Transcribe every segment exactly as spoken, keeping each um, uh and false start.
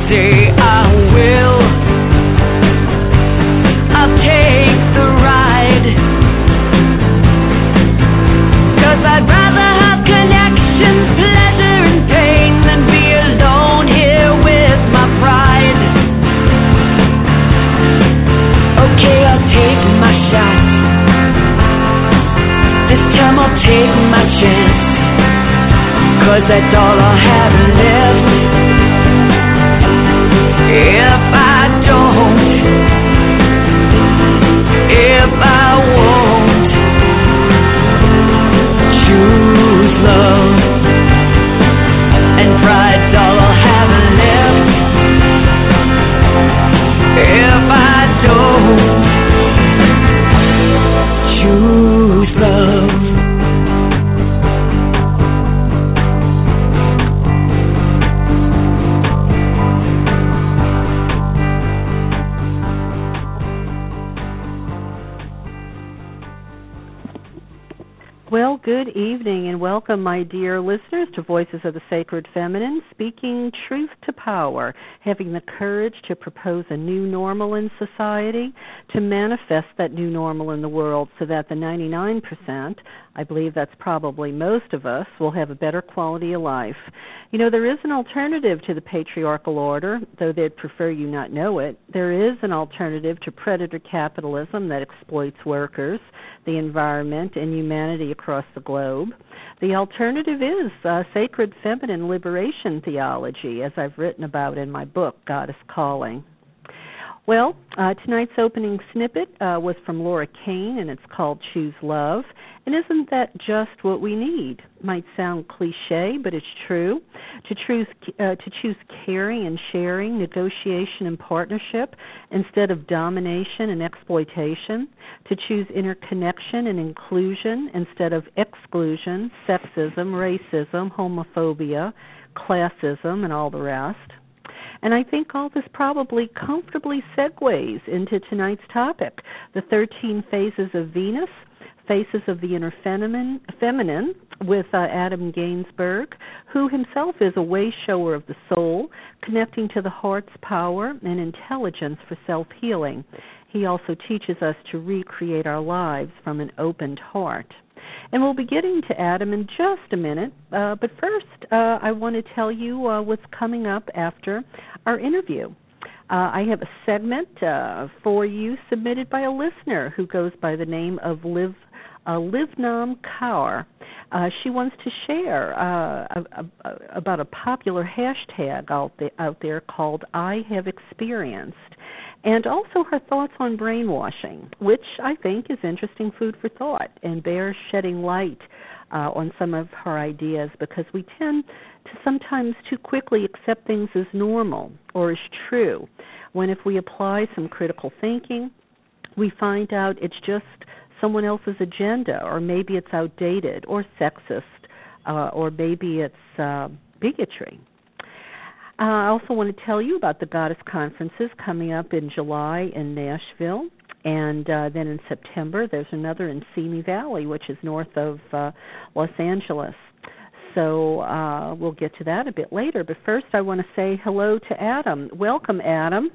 someday I will. I'll take the ride, 'cause I'd rather have connections, pleasure and pain than be alone here with my pride. Okay, I'll take my shot. This time I'll take my chance, 'cause that's all I'll have left. If I don't, if I won't choose love, and pride's all I'll have left. If I don't choose love. Well, good evening and welcome, my dear listeners, to Voices of the Sacred Feminine, speaking truth to power, having the courage to propose a new normal in society, to manifest that new normal in the world so that the ninety-nine percent, I believe that's probably most of us, will have a better quality of life. You know, there is an alternative to the patriarchal order, though they'd prefer you not know it. There is an alternative to predator capitalism that exploits workers, the environment, and humanity across the globe. The alternative is uh, sacred feminine liberation theology, as I've written about in my book, Goddess Calling. Well, uh, tonight's opening snippet uh, was from Laura Kane, and it's called Choose Love. And isn't that just what we need? Might sound cliche, but it's true. To choose, uh, to choose caring and sharing, negotiation and partnership instead of domination and exploitation. To choose interconnection and inclusion instead of exclusion, sexism, racism, homophobia, classism, and all the rest. And I think all this probably comfortably segues into tonight's topic, the thirteen phases of Venus, Faces of the Inner Feminine, feminine with uh, Adam Gainsberg, who himself is a way shower of the soul, connecting to the heart's power and intelligence for self-healing. He also teaches us to recreate our lives from an opened heart. And we'll be getting to Adam in just a minute, uh, but first uh, I want to tell you uh, what's coming up after our interview. Uh, I have a segment uh, for you submitted by a listener who goes by the name of Liv uh, Livnam Kaur. Uh, she wants to share uh, a, a, about a popular hashtag out, the, out there called I Have Experienced, and also her thoughts on brainwashing, which I think is interesting food for thought and bears shedding light uh, on some of her ideas, because we tend to sometimes too quickly accept things as normal or as true, when if we apply some critical thinking, we find out it's just someone else's agenda, or maybe it's outdated or sexist, uh, or maybe it's uh, bigotry. Uh, I also want to tell you about the Goddess Conferences coming up in July in Nashville, and uh, then in September there's another in Simi Valley, which is north of uh, Los Angeles. So uh, we'll get to that a bit later, but first I want to say hello to Adam. Welcome, Adam.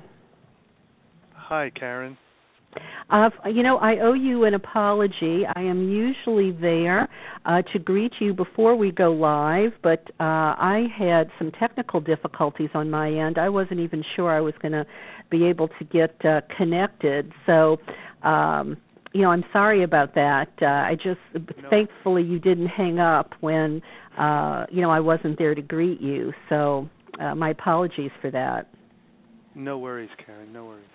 Hi, Karen. Uh, you know, I owe you an apology. I am usually there uh, to greet you before we go live, but uh, I had some technical difficulties on my end. I wasn't even sure I was going to be able to get uh, connected. So, um, you know, I'm sorry about that. Uh, I just, no. Thankfully, you didn't hang up when, uh, you know, I wasn't there to greet you. So uh, my apologies for that. No worries, Karen, no worries.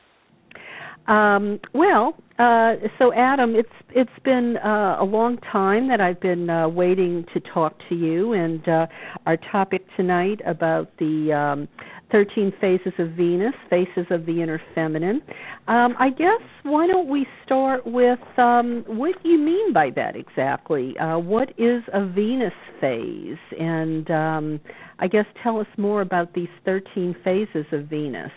Um, well, uh, so Adam, it's it's been uh, a long time that I've been uh, waiting to talk to you, and uh, our topic tonight about the um, thirteen phases of Venus, faces of the inner feminine. Um, I guess why don't we start with um, what you mean by that exactly? Uh, what is a Venus phase? And um, I guess tell us more about these thirteen phases of Venus.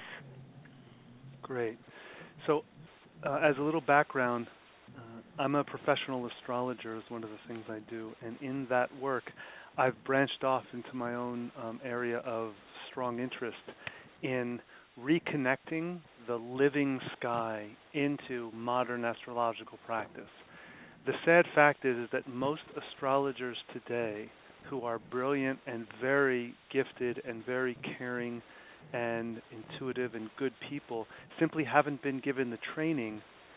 Great. So, uh, as a little background, uh, I'm a professional astrologer is one of the things I do, and in that work, I've branched off into my own um, area of strong interest in reconnecting the living sky into modern astrological practice. The sad fact is, is that most astrologers today who are brilliant and very gifted and very caring and intuitive and good people simply haven't been given the training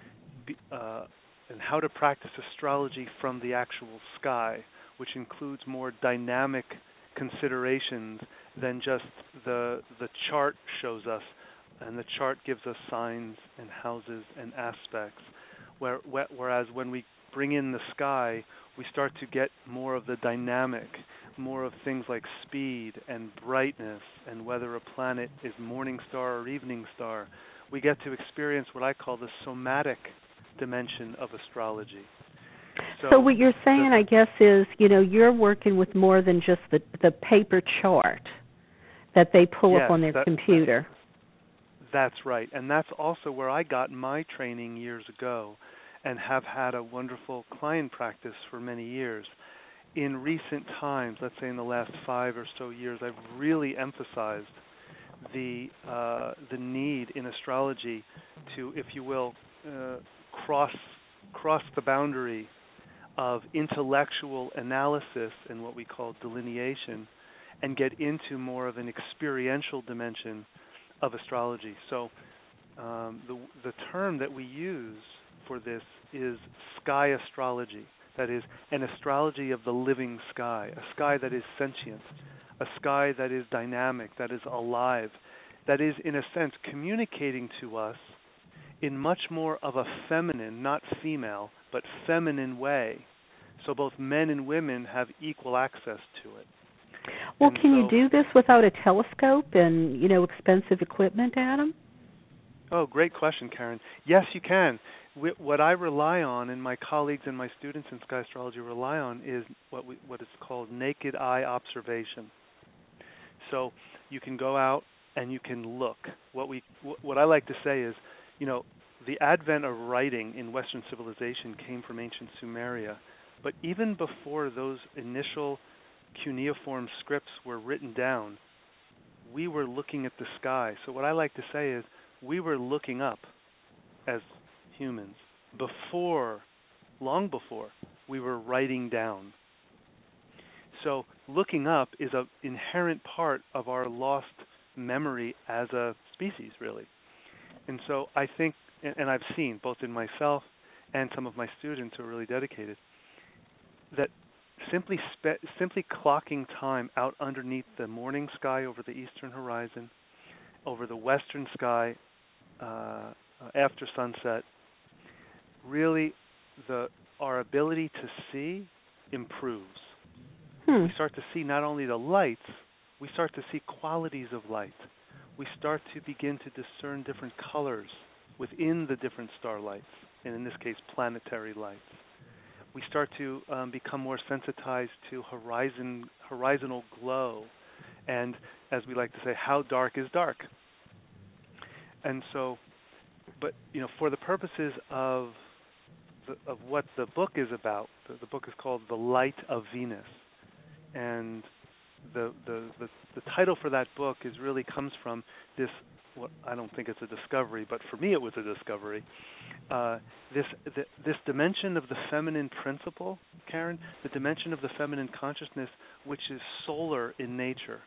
uh, in how to practice astrology from the actual sky, which includes more dynamic considerations than just the the chart shows us, and the chart gives us signs and houses and aspects. Where, whereas when we bring in the sky, we start to get more of the dynamic, more of things like speed and brightness and whether a planet is morning star or evening star. We get to experience what I call the somatic dimension of astrology. So, so what you're saying, the, I guess, is, you know, you're working with more than just the, the paper chart that they pull yes, up on their that, computer. That's right. And that's also where I got my training years ago and have had a wonderful client practice for many years. In recent times, let's say in the last five or so years, I've really emphasized the uh, the need in astrology to, if you will, uh, cross cross the boundary of intellectual analysis and what we call delineation, and get into more of an experiential dimension of astrology. So um, the the term that we use for this is sky astrology. That is an astrology of the living sky, a sky that is sentient, a sky that is dynamic, that is alive, that is in a sense communicating to us in much more of a feminine, not female, but feminine way. So both men and women have equal access to it. Well, and can so, you do this without a telescope and, you know, expensive equipment, Adam? Oh, great question, Karen. Yes, you can. What I rely on, and my colleagues and my students in sky astrology rely on, is what we, what is called naked eye observation. So you can go out and you can look. What we, what I like to say is, you know, the advent of writing in Western civilization came from ancient Sumeria, but even before those initial cuneiform scripts were written down, we were looking at the sky. So what I like to say is, we were looking up as humans before, long before, we were writing down. So looking up is an inherent part of our lost memory as a species, really. And so I think, and I've seen both in myself and some of my students who are really dedicated, that simply spe- simply clocking time out underneath the morning sky over the eastern horizon, over the western sky uh, after sunset, really the our ability to see improves. Hmm. We start to see not only the lights, we start to see qualities of light. We start to begin to discern different colors within the different starlights, and in this case, planetary lights. We start to um, become more sensitized to horizon horizontal glow, and as we like to say, how dark is dark. And so, but you know, for the purposes of the, of what the book is about, the, the book is called The Light of Venus, and the, the the the title for that book is really comes from this. What I don't think it's a discovery, but for me it was a discovery. Uh, this the, this dimension of the feminine principle, Karen, the dimension of the feminine consciousness, which is solar in nature.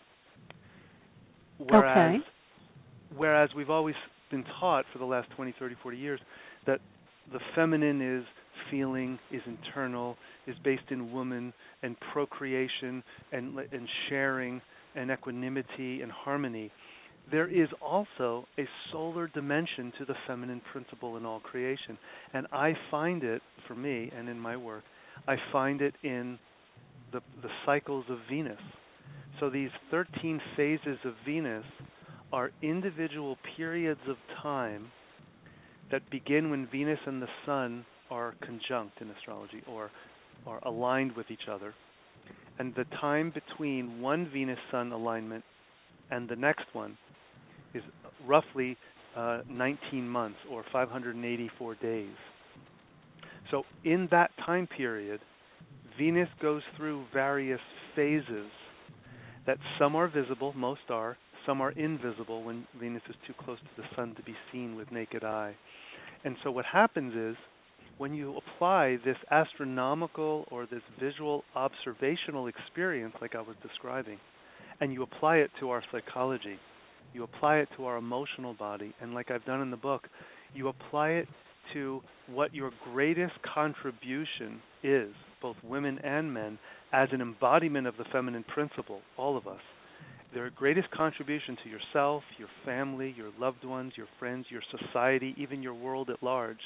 Whereas, okay. whereas we've always been taught for the last twenty, thirty, forty years that the feminine is feeling, is internal, is based in woman and procreation and and sharing and equanimity and harmony. There is also a solar dimension to the feminine principle in all creation. And I find it, for me and in my work, I find it in the, the cycles of Venus. So these thirteen phases of Venus are individual periods of time that begin when Venus and the Sun are conjunct in astrology, or are aligned with each other. And the time between one Venus-Sun alignment and the next one is roughly uh, nineteen months, or five hundred eighty-four days. So in that time period, Venus goes through various phases that some are visible, most are, some are invisible when Venus is too close to the sun to be seen with naked eye. And so what happens is, when you apply this astronomical or this visual observational experience like I was describing, and you apply it to our psychology, you apply it to our emotional body, and like I've done in the book, you apply it to what your greatest contribution is, both women and men, as an embodiment of the feminine principle, all of us. Their greatest contribution to yourself, your family, your loved ones, your friends, your society, even your world at large.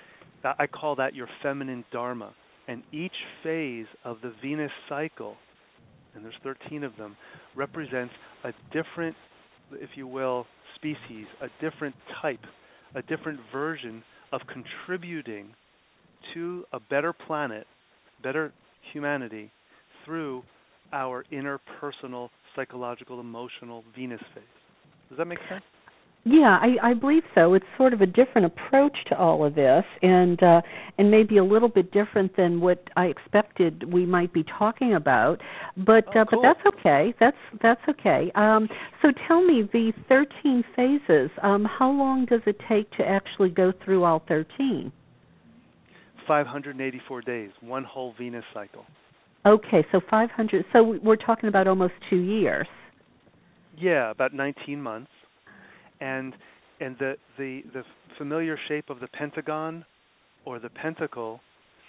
I call that your feminine dharma. And each phase of the Venus cycle, and there's thirteen of them, represents a different, if you will, species, a different type, a different version of contributing to a better planet, better humanity, through our interpersonal, psychological, emotional Venus phase. Does that make sense? Yeah, I, I believe so. It's sort of a different approach to all of this, and uh, and maybe a little bit different than what I expected we might be talking about. But oh, uh, cool. but that's okay. That's that's okay. Um, so tell me, the thirteen phases. Um, how long does it take to actually go through all thirteen? five hundred eighty-four days, one whole Venus cycle. Okay, so five hundred. So we're talking about almost two years. Yeah, about nineteen months. And and the, the the familiar shape of the pentagon or the pentacle,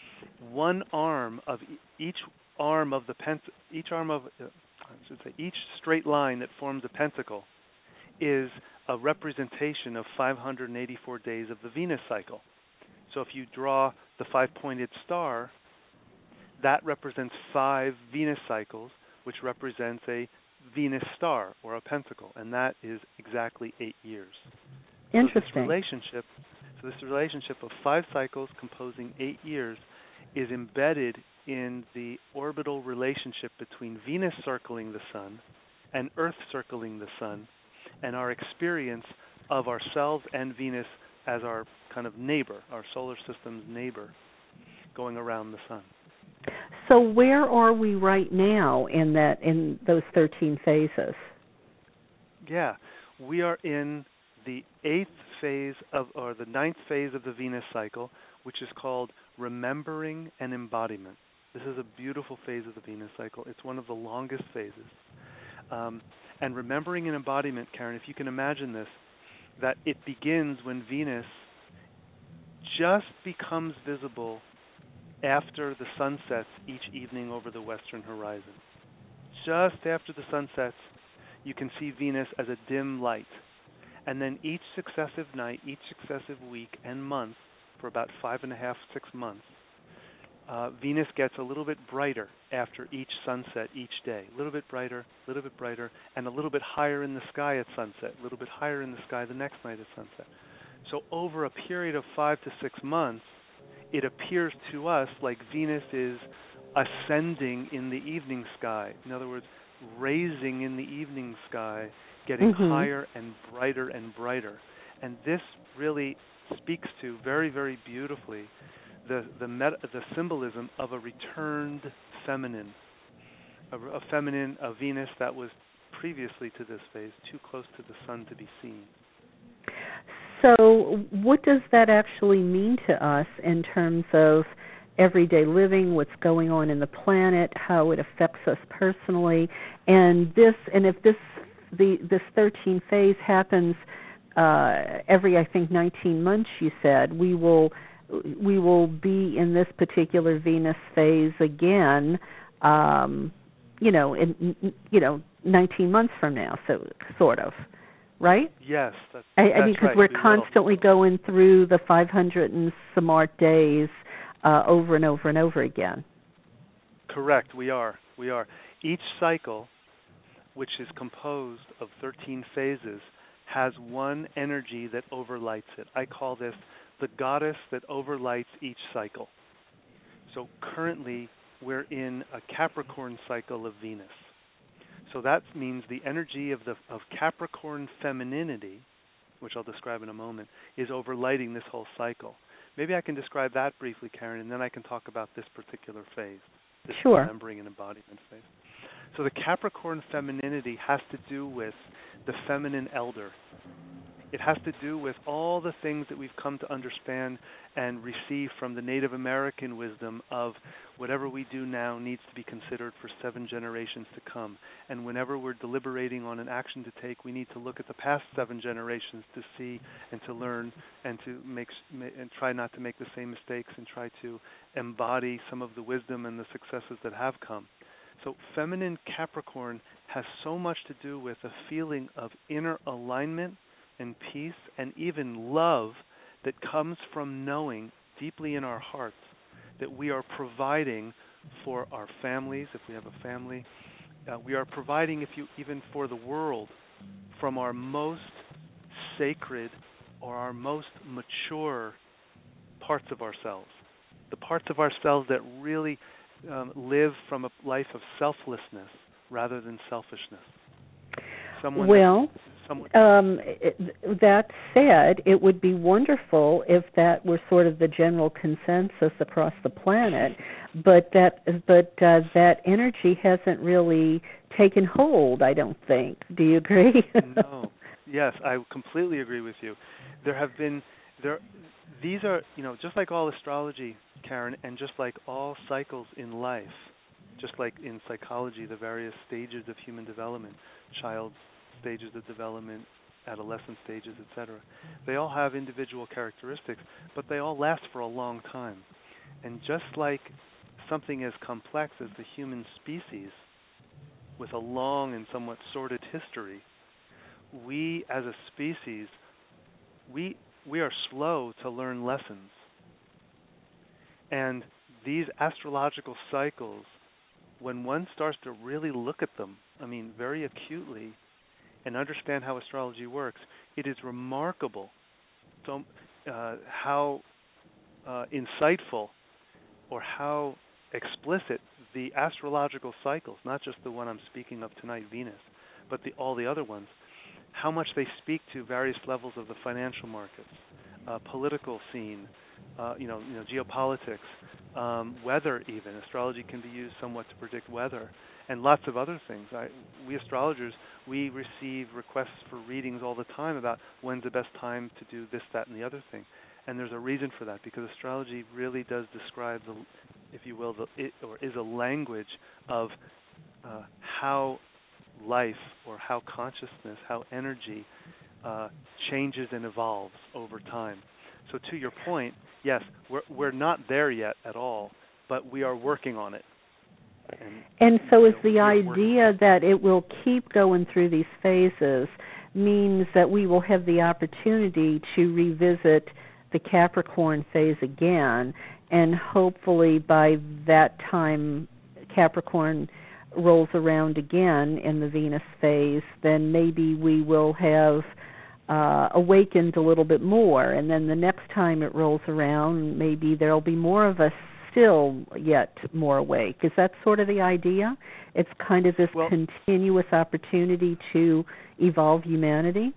one arm of each arm of the pent each arm of uh, I should say each straight line that forms a pentacle is a representation of five hundred eighty-four days of the Venus cycle. So if you draw the five-pointed star, that represents five Venus cycles, which represents a Venus star or a pentacle, and that is exactly eight years. Interesting. So this relationship, so this relationship of five cycles composing eight years is embedded in the orbital relationship between Venus circling the sun and Earth circling the sun, and our experience of ourselves and Venus as our kind of neighbor, our solar system's neighbor, going around the sun. So where are we right now in that in those thirteen phases? Yeah, we are in the eighth phase of, or the ninth phase of the Venus cycle, which is called remembering and embodiment. This is a beautiful phase of the Venus cycle. It's one of the longest phases. Um, and remembering and embodiment, Karen, if you can imagine this, that it begins when Venus just becomes visible after the sun sets each evening over the western horizon. Just after the sun sets, you can see Venus as a dim light. And then each successive night, each successive week and month, for about five and a half, six months, uh, Venus gets a little bit brighter after each sunset each day. A little bit brighter, a little bit brighter, and a little bit higher in the sky at sunset, a little bit higher in the sky the next night at sunset. So over a period of five to six months, it appears to us like Venus is ascending in the evening sky. In other words, raising in the evening sky, getting mm-hmm. higher and brighter and brighter. And this really speaks to very, very beautifully the the, meta, the symbolism of a returned feminine, a, a feminine, a Venus that was previously to this phase too close to the sun to be seen. So what does that actually mean to us in terms of everyday living, what's going on in the planet, how it affects us personally? And this, and if this the this thirteen phase happens uh, every, I think, nineteen months, you said, we will we will be in this particular Venus phase again, um, you know, in you know nineteen months from now, so sort of. Right? Yes, that's, I, that's I mean, because right. we're we constantly will. going through the five hundred and some odd days uh, over and over and over again. Correct, we are. We are. Each cycle, which is composed of thirteen phases, has one energy that overlights it. I call this the goddess that overlights each cycle. So currently, we're in a Capricorn cycle of Venus. So that means the energy of the of Capricorn femininity, which I'll describe in a moment, is overlighting this whole cycle. Maybe I can describe that briefly, Karen, and then I can talk about this particular phase, this sure. remembering and embodiment phase. So the Capricorn femininity has to do with the feminine elder. It has to do with all the things that we've come to understand and receive from the Native American wisdom of whatever we do now needs to be considered for seven generations to come. And whenever we're deliberating on an action to take, we need to look at the past seven generations to see and to learn and to make and try not to make the same mistakes and try to embody some of the wisdom and the successes that have come. So feminine Capricorn has so much to do with a feeling of inner alignment and peace and even love that comes from knowing deeply in our hearts that we are providing for our families, if we have a family. Uh, we are providing, if you even for the world, from our most sacred or our most mature parts of ourselves. The parts of ourselves that really um, live from a life of selflessness rather than selfishness. Someone well, someone um, it, that said, it would be wonderful if that were sort of the general consensus across the planet, but that but uh, that energy hasn't really taken hold, I don't think. Do you agree? No. Yes, I completely agree with you. There have been there these are, you know, just like all astrology, Karen, and just like all cycles in life, just like in psychology, the various stages of human development, child stages of development, adolescent stages, et cetera. They all have individual characteristics, but they all last for a long time. And just like something as complex as the human species, with a long and somewhat sordid history, we as a species, we we are slow to learn lessons. And these astrological cycles, when one starts to really look at them, I mean, very acutely, and understand how astrology works, it is remarkable so, uh, how uh, insightful or how explicit the astrological cycles, not just the one I'm speaking of tonight, Venus, but the, all the other ones, how much they speak to various levels of the financial markets, uh, political scene, uh, you know, you know, geopolitics, um, weather even. Astrology can be used somewhat to predict weather, and lots of other things. I, we astrologers, we receive requests for readings all the time about when's the best time to do this, that, and the other thing. And there's a reason for that, because astrology really does describe, the, if you will, the, it, or is a language of uh, how life or how consciousness, how energy uh, changes and evolves over time. So to your point, yes, we're we're not there yet at all, but we are working on it. And, and so is you know, the idea that it will keep going through these phases means that we will have the opportunity to revisit the Capricorn phase again, and hopefully by that time Capricorn rolls around again in the Venus phase, then maybe we will have uh, awakened a little bit more, and then the next time it rolls around, maybe there'll be more of us still yet more awake. Is that sort of the idea? It's kind of this well, continuous opportunity to evolve humanity?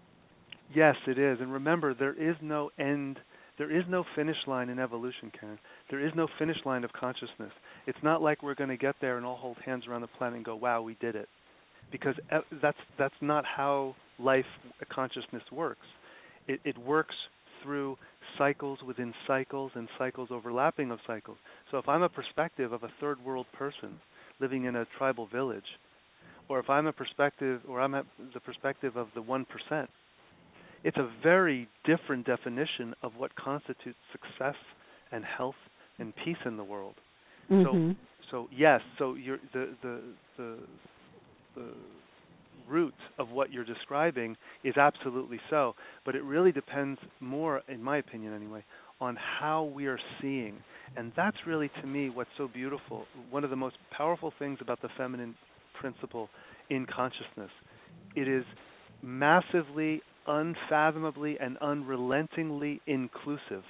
Yes, it is. And remember, there is no end, there is no finish line in evolution, Karen. There is no finish line of consciousness. It's not like we're going to get there and all hold hands around the planet and go, wow, we did it. Because that's that's not how life consciousness works. It, it works through cycles within cycles and cycles overlapping of cycles. So if I'm a perspective of a third world person living in a tribal village, or if I'm a perspective, or I'm at the perspective of the one percent, it's a very different definition of what constitutes success and health and peace in the world. Mm-hmm. So, so yes, so you're, the the the the root of what you're describing is absolutely so, but it really depends more, in my opinion anyway, on how we are seeing. And that's really, to me, what's so beautiful. One of the most powerful things about the feminine principle in consciousness. It is massively, unfathomably, and unrelentingly inclusive.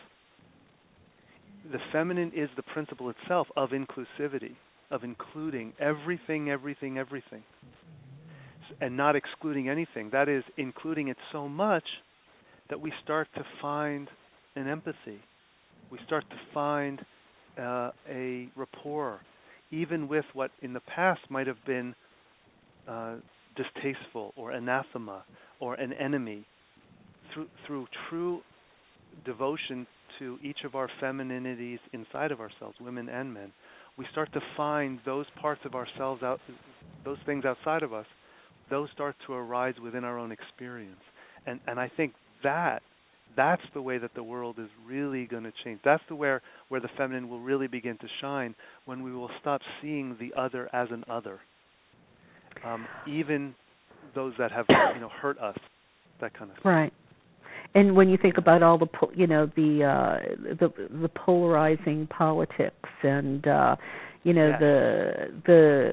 The feminine is the principle itself of inclusivity, of including everything, everything, everything, and not excluding anything. That is, including it so much that we start to find an empathy. We start to find uh, a rapport, even with what in the past might have been uh, distasteful or anathema or an enemy, through through true devotion to each of our femininities inside of ourselves, women and men, we start to find those parts of ourselves out, those things outside of us, those start to arise within our own experience. And and I think that that's the way that the world is really going to change. That's the where where the feminine will really begin to shine, when we will stop seeing the other as an other, um, even those that have you know hurt us, that kind of thing. Right. And when you think about all the, you know, the uh, the the polarizing politics and uh, you know yes. the the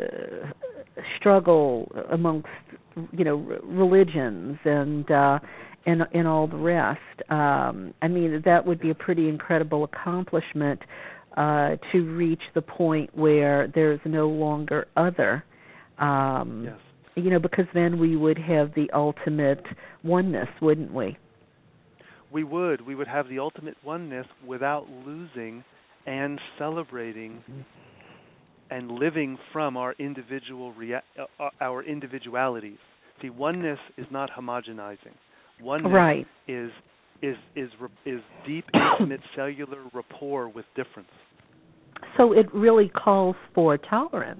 struggle amongst you know religions and uh, and and all the rest, um, I mean that would be a pretty incredible accomplishment uh, to reach the point where there's no longer other. Um, yes. You know, because then we would have the ultimate oneness, wouldn't we? We would. We would have the ultimate oneness without losing and celebrating and living from our individual rea- uh, our individualities. See, oneness is not homogenizing. Oneness right. is is is is deep, intimate cellular rapport with difference. So it really calls for tolerance.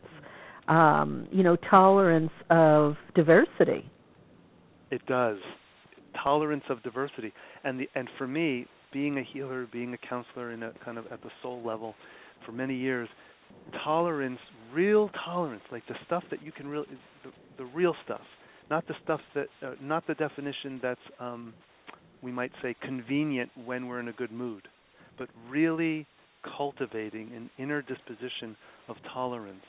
Um, you know, tolerance of diversity. It does. Tolerance of diversity. And the and for me, being a healer, being a counselor in a kind of at the soul level for many years, tolerance, real tolerance, like the stuff that you can really, the, the real stuff, not the stuff that, uh, not the definition that's, um, we might say, convenient when we're in a good mood, but really cultivating an inner disposition of tolerance.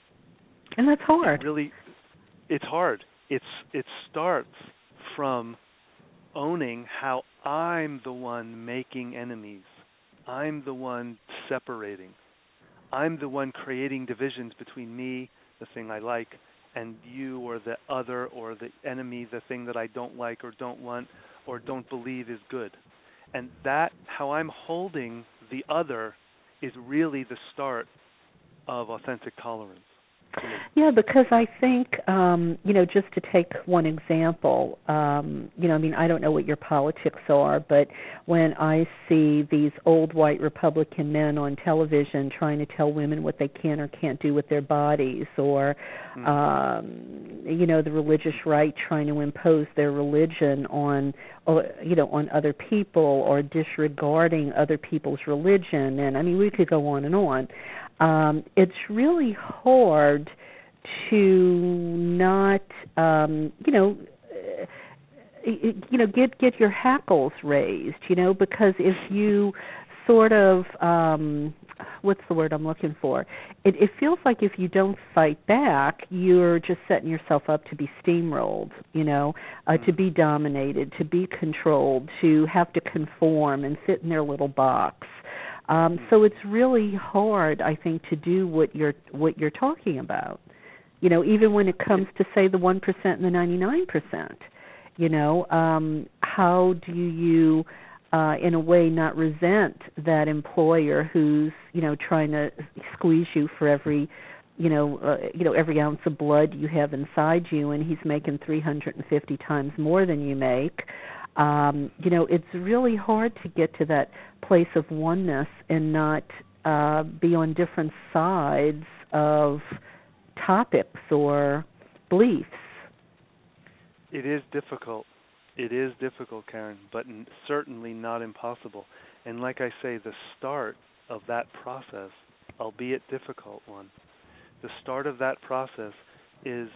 And that's hard. It really, it's hard. It's it starts from owning how I'm the one making enemies. I'm the one separating. I'm the one creating divisions between me, the thing I like, and you or the other or the enemy, the thing that I don't like or don't want or don't believe is good. And that, how I'm holding the other, is really the start of authentic tolerance. Yeah, because I think, um, you know, just to take one example, um, you know, I mean, I don't know what your politics are, but when I see these old white Republican men on television trying to tell women what they can or can't do with their bodies, or, mm. um, you know, the religious right trying to impose their religion on, or, you know, on other people, or disregarding other people's religion, and I mean, we could go on and on. Um, it's really hard to not, um, you know, uh, you know, get get your hackles raised, you know, because if you sort of, um, what's the word I'm looking for? It, it feels like if you don't fight back, you're just setting yourself up to be steamrolled, you know, uh, mm-hmm. to be dominated, to be controlled, to have to conform and fit in their little box. Um, so it's really hard, I think, to do what you're what you're talking about. You know, even when it comes to, say, the one percent and the ninety-nine percent. You know, um, how do you, uh, in a way, not resent that employer who's, you know, trying to squeeze you for every, you know, uh, you know, every ounce of blood you have inside you, and he's making three hundred fifty times more than you make. Um, you know, it's really hard to get to that place of oneness and not uh, be on different sides of topics or beliefs. It is difficult. It is difficult, Karen, but n- certainly not impossible. And like I say, the start of that process, albeit difficult one, the start of that process is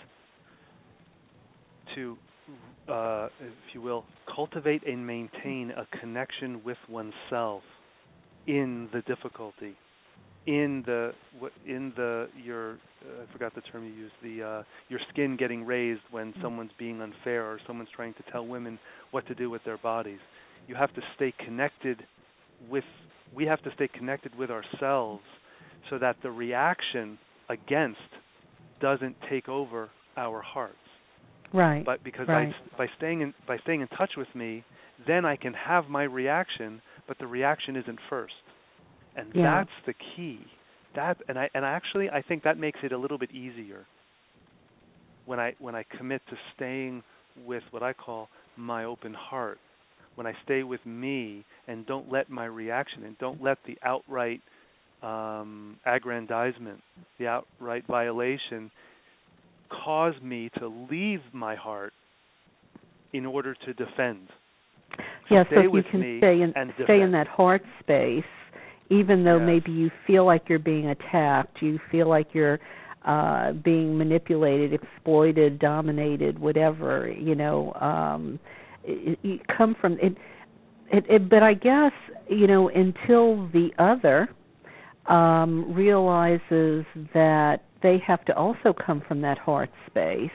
to Uh, if you will, cultivate and maintain a connection with oneself in the difficulty, in the in the your uh, I forgot the term you used, the uh, your skin getting raised when someone's being unfair or someone's trying to tell women what to do with their bodies. You have to stay connected with. We have to stay connected with ourselves so that the reaction against doesn't take over our hearts. Right. But because right. by, by staying in by staying in touch with me, then I can have my reaction, but the reaction isn't first. And yeah. that's the key. that, and I and actually I think that makes it a little bit easier when I when I commit to staying with what I call my open heart. When I stay with me and don't let my reaction and don't let the outright um, aggrandizement, the outright violation, cause me to leave my heart in order to defend. So yeah, so if you with can me stay in and stay defend. in that heart space, even though Yes. maybe you feel like you're being attacked, you feel like you're uh, being manipulated, exploited, dominated, whatever, you know, um, it, you come from it, it, it. But I guess, you know, until the other um, realizes that they have to also come from that heart space,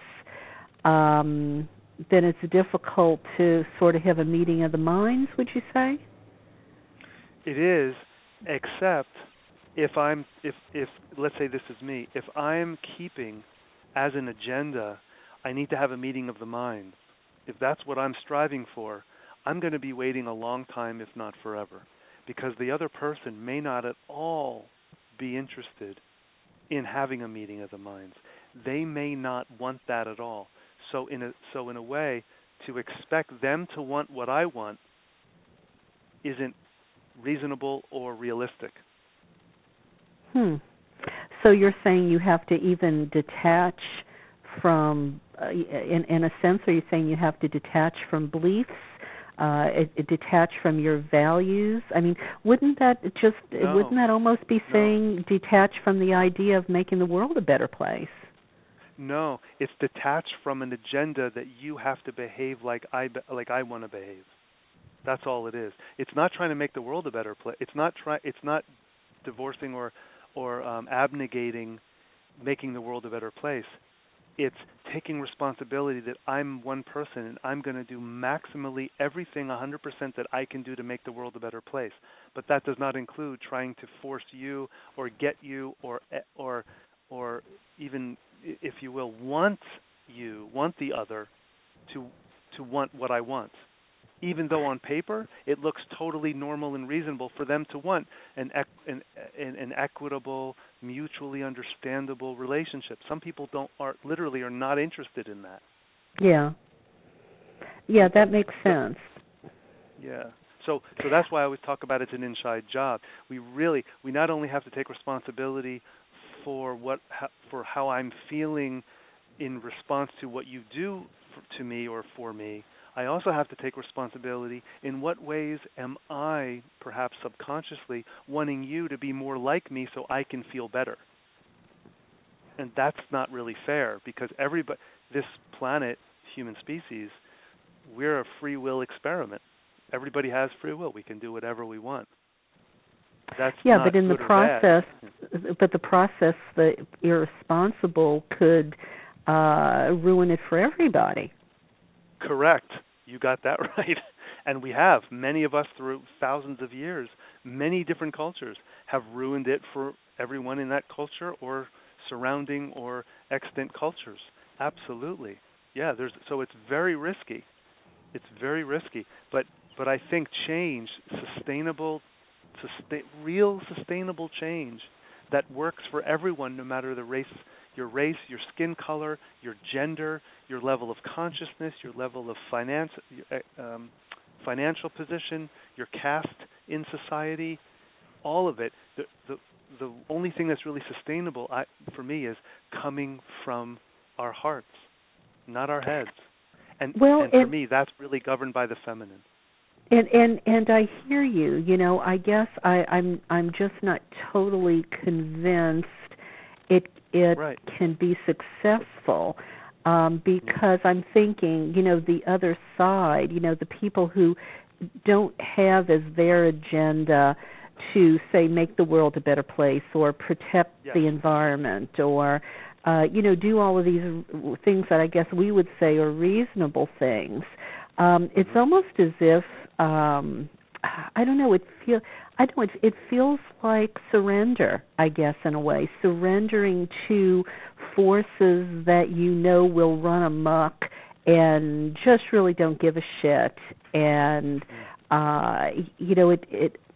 um, then it's difficult to sort of have a meeting of the minds, would you say? It is, except if I'm if if let's say this is me, if I'm keeping as an agenda, I need to have a meeting of the mind. If that's what I'm striving for, I'm going to be waiting a long time, if not forever, because the other person may not at all be interested in having a meeting of the minds. They may not want that at all. So in a so in a way, to expect them to want what I want isn't reasonable or realistic. Hmm. So you're saying you have to even detach from, uh, in, in a sense, are you saying you have to detach from beliefs, uh, it, it detach from your values? I mean, wouldn't that just, No. wouldn't that almost be No. saying detach from the idea of making the world a better place? No, it's detached from an agenda that you have to behave like I be, like I want to behave. That's all it is. It's not trying to make the world a better place. It's not try. It's not divorcing or or um, abnegating making the world a better place. It's taking responsibility that I'm one person and I'm going to do maximally everything one hundred percent that I can do to make the world a better place. But that does not include trying to force you or get you or or or even, if you will, want you, want the other to to want what I want. Even though on paper it looks totally normal and reasonable for them to want an, an, an, an equitable, mutually understandable relationship. Some people don't are literally are not interested in that. Yeah. Yeah, that makes sense. Yeah. So so that's why I always talk about it's an inside job. We really we not only have to take responsibility for what for how I'm feeling in response to what you do for, to me or for me. I also have to take responsibility in what ways am I, perhaps subconsciously, wanting you to be more like me so I can feel better. And that's not really fair because everybody, this planet, human species, we're a free will experiment. Everybody has free will. We can do whatever we want. That's yeah, not but in the good or process, bad. but the process, the irresponsible could uh, ruin it for everybody. Correct. You got that right. And we have. Many of us through thousands of years, many different cultures have ruined it for everyone in that culture or surrounding or extant cultures. Absolutely. Yeah, there's so it's very risky. It's very risky. But but I think change, sustainable sustain, real sustainable change that works for everyone no matter the race your race, your skin color, your gender, your level of consciousness, your level of finance, um, financial position, your caste in society, all of it. The, the, the only thing that's really sustainable I, for me is coming from our hearts, not our heads. And, well, and for and, me, that's really governed by the feminine. And and and I hear you. You know, I guess I, I'm I'm just not totally convinced it it right. can be successful um, because I'm thinking, you know, the other side, you know, the people who don't have as their agenda to, say, make the world a better place or protect yes. the environment or, uh, you know, do all of these things that I guess we would say are reasonable things. Um, it's mm-hmm. almost as if, um, I don't know, it feel I don't. It feels like surrender, I guess, in a way, surrendering to forces that you know will run amok and just really don't give a shit. And uh, you know, it, it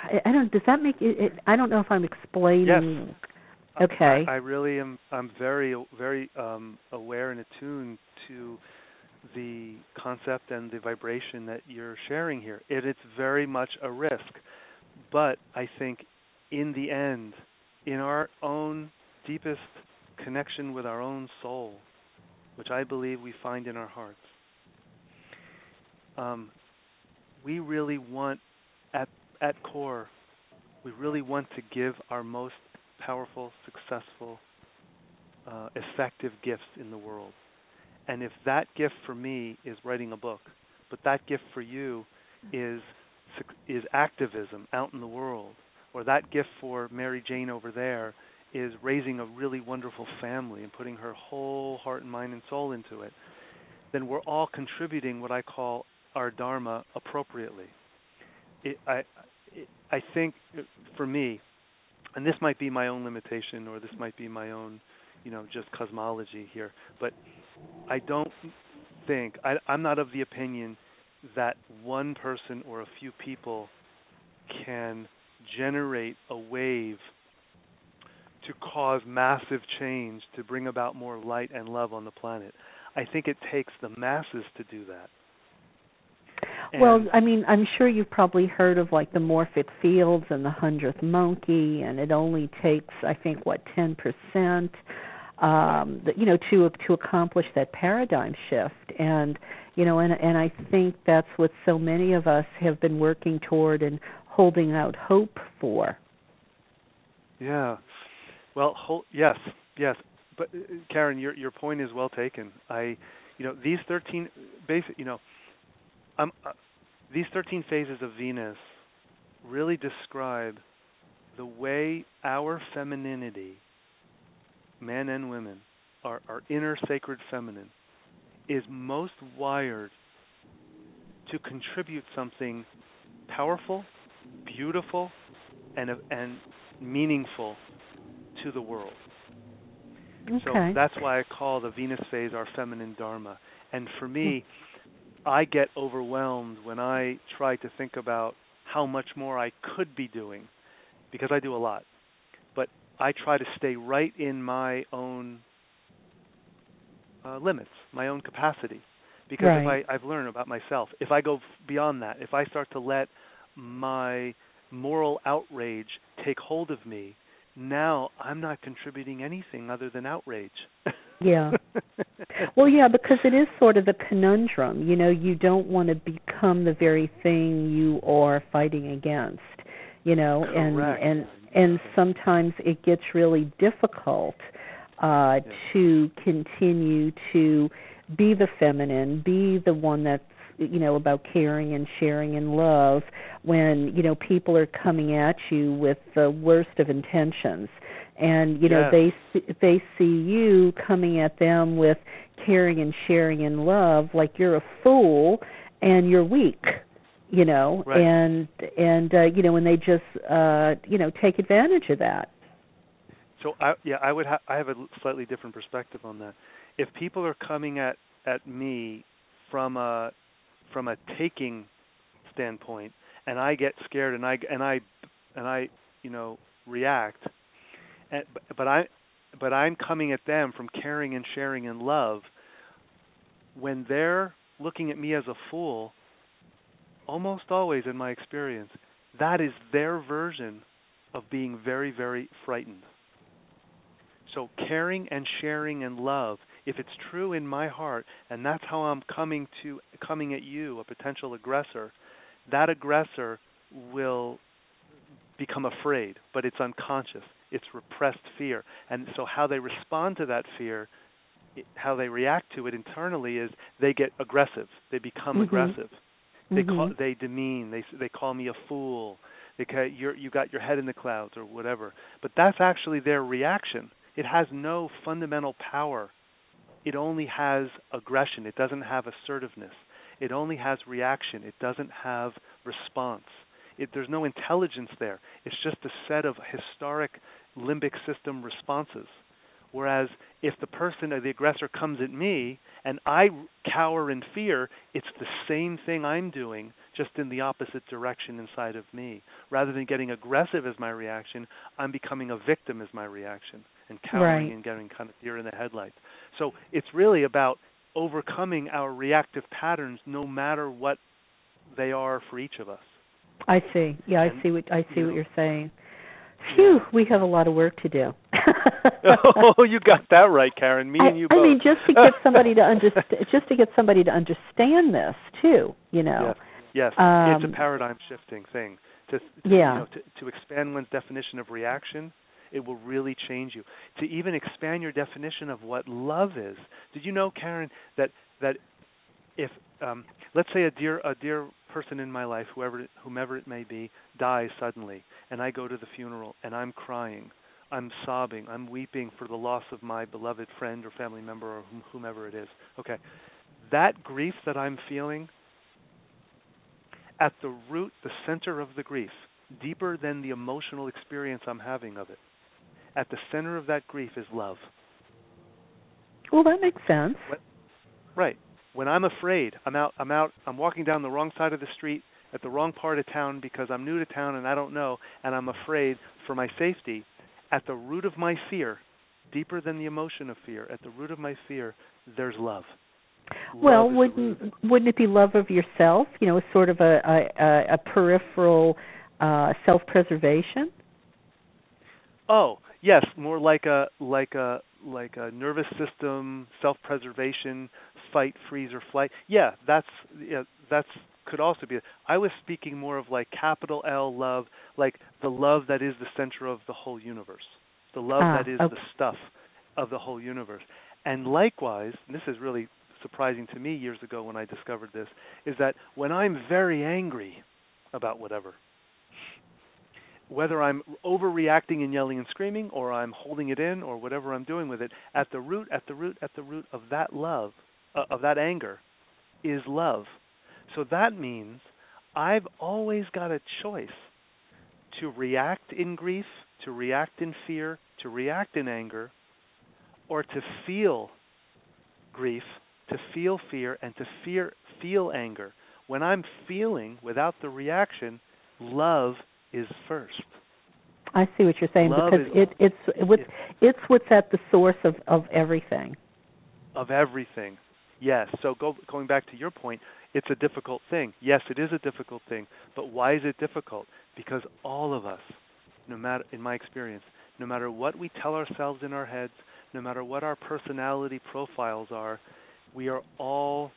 I, I don't. Does that make it, it? I don't know if I'm explaining. Yes. Okay. I, I really am. I'm very, very um, aware and attuned to the concept and the vibration that you're sharing here. It, it's very much a risk, but I think in the end, in our own deepest connection with our own soul, which I believe we find in our hearts, um, we really want, at at core, we really want to give our most powerful, successful, uh, effective gifts in the world. And if that gift for me is writing a book, but that gift for you is is activism out in the world, or that gift for Mary Jane over there is raising a really wonderful family and putting her whole heart and mind and soul into it, then we're all contributing what I call our dharma appropriately. It, I, it, I think for me, and this might be my own limitation, or this might be my own, you know, just cosmology here, but I don't think, I, I'm not of the opinion that one person or a few people can generate a wave to cause massive change, to bring about more light and love on the planet. I think it takes the masses to do that. And well, I mean, I'm sure you've probably heard of like the morphic fields and the hundredth monkey, and it only takes, I think, what, ten percent, um, you know, to to accomplish that paradigm shift. And you know, and and I think that's what so many of us have been working toward and holding out hope for. Yeah. Well, ho- yes, yes. But uh, Karen, your your point is well taken. I, you know, these thirteen basic, you know, um, uh, these thirteen phases of Venus really describe the way our femininity, men and women, our, our inner sacred feminine, is most wired to contribute something powerful, beautiful, and and meaningful to the world. Okay. So that's why I call the Venus phase our feminine dharma. And for me, I get overwhelmed when I try to think about how much more I could be doing, because I do a lot. But I try to stay right in my own uh, limits, my own capacity. Because right. if I, I've learned about myself, if I go beyond that, if I start to let my moral outrage take hold of me, now I'm not contributing anything other than outrage. Yeah. Well, yeah, because it is sort of the conundrum. You know, you don't want to become the very thing you are fighting against. You know, Correct. and and and sometimes it gets really difficult uh, yeah. to continue to be the feminine, be the one that's, you know, about caring and sharing and love when, you know, people are coming at you with the worst of intentions. And, you know, yes. they they see you coming at them with caring and sharing and love like you're a fool and you're weak, you know, right. and, and uh, you know, and they just, uh, you know, take advantage of that. So, I, yeah, I would ha- I have a slightly different perspective on that. If people are coming at, at me from a from a taking standpoint, and I get scared and I and I and I you know react, and, but I but I'm coming at them from caring and sharing and love. When they're looking at me as a fool, almost always in my experience, that is their version of being very, very frightened. So caring and sharing and love, if it's true in my heart, and that's how I'm coming to coming at you, a potential aggressor, that aggressor will become afraid, but it's unconscious. It's repressed fear. And so how they respond to that fear, how they react to it internally is they get aggressive. They become mm-hmm. aggressive. They mm-hmm. call, they demean. They they call me a fool. They call, you're, you got your head in the clouds or whatever. But that's actually their reaction. It has no fundamental power. It only has aggression. It doesn't have assertiveness. It only has reaction. It doesn't have response. It, there's no intelligence there. It's just a set of historic limbic system responses. Whereas if the person or the aggressor comes at me and I cower in fear, it's the same thing I'm doing, just in the opposite direction inside of me. Rather than getting aggressive as my reaction, I'm becoming a victim as my reaction and cowering Right. and getting kind of deer in the headlights. So it's really about overcoming our reactive patterns, no matter what they are for each of us. I see. Yeah, I And, see what I see you what know, you're saying. Phew, yeah. we have a lot of work to do. Oh, you got that right, Karen. Me I, and you I both. mean, just to get somebody to understand, just to get somebody to understand this too. You know. Yes, yes. Um, It's a paradigm shifting thing. To, to yeah. you know, to, to expand one's definition of reaction, it will really change you. To even expand your definition of what love is. Did you know, Karen, that that if um, let's say a dear a dear person in my life, whoever whomever it may be, dies suddenly, and I go to the funeral and I'm crying, I'm sobbing, I'm weeping for the loss of my beloved friend or family member or whom, whomever it is. Okay, that grief that I'm feeling, at the root, the center of the grief, deeper than the emotional experience I'm having of it, at the center of that grief is love. Well, that makes sense. What, right. When I'm afraid, I'm out, I'm out, I'm walking down the wrong side of the street at the wrong part of town because I'm new to town and I don't know, and I'm afraid for my safety. At the root of my fear, deeper than the emotion of fear, at the root of my fear, there's love. Well, love wouldn't wouldn't it be love of yourself? You know, sort of a a, a peripheral uh, self-preservation. Oh, yes, more like a like a like a nervous system self-preservation, fight, freeze, or flight. Yeah, that's yeah, that's could also be. I was speaking more of like capital L love, like the love that is the center of the whole universe, the love Ah, that is okay. the stuff of the whole universe. And likewise, and this is really surprising to me years ago when I discovered this, is that when I'm very angry about whatever, whether I'm overreacting and yelling and screaming, or I'm holding it in, or whatever I'm doing with it, at the root, at the root, at the root of that love, uh, of that anger, is love. So that means I've always got a choice to react in grief, to react in fear, to react in anger, or to feel grief, to feel fear, and to fear, feel anger. When I'm feeling without the reaction, love is first. I see what you're saying, Love because is, it it's what it, it's what's at the source of, of everything. Of everything. Yes. So go, going back to your point, it's a difficult thing. Yes, it is a difficult thing. But why is it difficult? Because all of us, no matter, in my experience, no matter what we tell ourselves in our heads, no matter what our personality profiles are, we are all,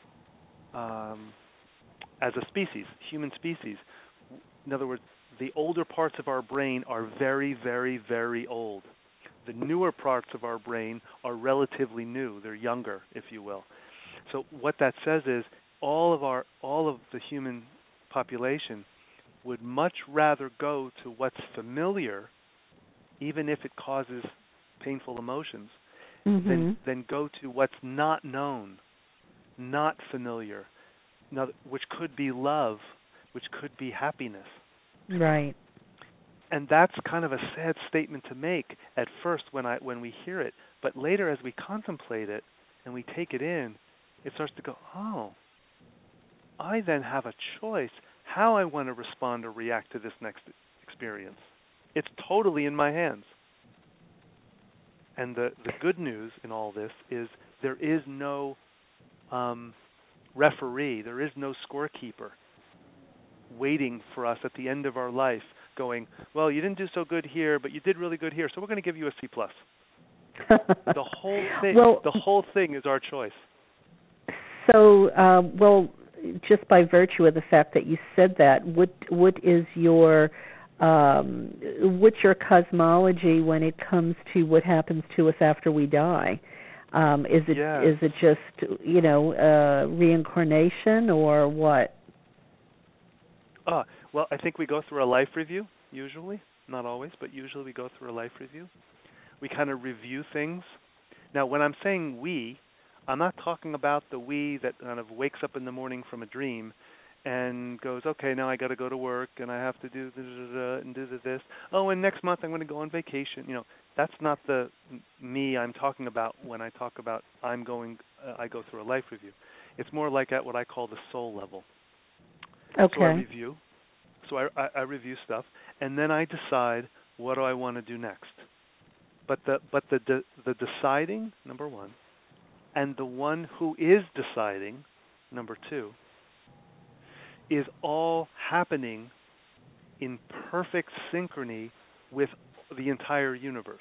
um, as a species, human species, in other words, the older parts of our brain are very, very, very old. The newer parts of our brain are relatively new. They're younger, if you will. So what that says is all of our all of the human population would much rather go to what's familiar, even if it causes painful emotions, Mm-hmm. than than go to what's not known, not familiar, now, which could be love, which could be happiness. Right. And that's kind of a sad statement to make at first when I when we hear it, but later as we contemplate it and we take it in, it starts to go, oh, I then have a choice how I want to respond or react to this next experience. It's totally in my hands. And the, the good news in all this is there is no um, referee, there is no scorekeeper waiting for us at the end of our life going, well, you didn't do so good here, but you did really good here, so we're going to give you a C plus. The whole thing, well, the whole thing is our choice. So, uh, well, just by virtue of the fact that you said that, what what is your um, what's your cosmology when it comes to what happens to us after we die? Um, is it Yes. is it just you know uh, reincarnation or what? Ah, well, I think we go through a life review, usually. Not always, but usually we go through a life review. We kind of review things. Now, when I'm saying we, I'm not talking about the we that kind of wakes up in the morning from a dream and goes, okay, now I got to go to work and I have to do this and do this. Oh, and next month I'm going to go on vacation. You know, that's not the me I'm talking about when I talk about I'm going. Uh, I go through a life review. It's more like at what I call the soul level. Okay. So I review. So I, I, I review stuff, and then I decide what do I want to do next. But the but the the, the deciding, number one, and the one who is deciding, number two, is all happening in perfect synchrony with the entire universe.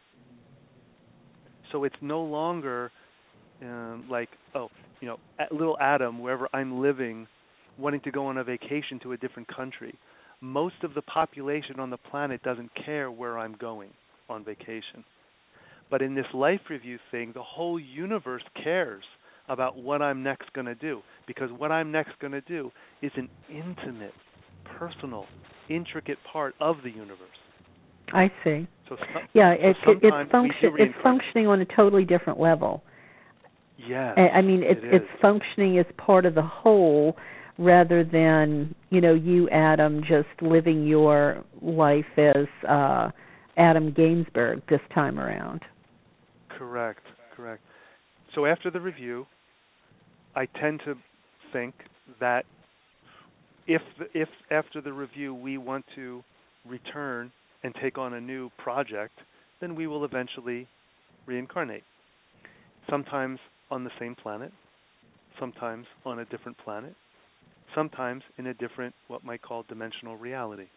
So it's no longer um, like, oh, you know, little Adam, wherever I'm living, wanting to go on a vacation to a different country. Most of the population on the planet doesn't care where I'm going on vacation. But in this life review thing, the whole universe cares about what I'm next going to do, because what I'm next going to do is an intimate, personal, intricate part of the universe. I see. So some, yeah, so it, it, it's, function, it's functioning on a totally different level. Yes, I mean, it's it it's functioning as part of the whole, rather than, you know, you, Adam, just living your life as uh, Adam Gainsbourg this time around. Correct, correct. So after the review, I tend to think that if if after the review we want to return and take on a new project, then we will eventually reincarnate. Sometimes on the same planet, sometimes on a different planet, sometimes in a different, what might call dimensional reality.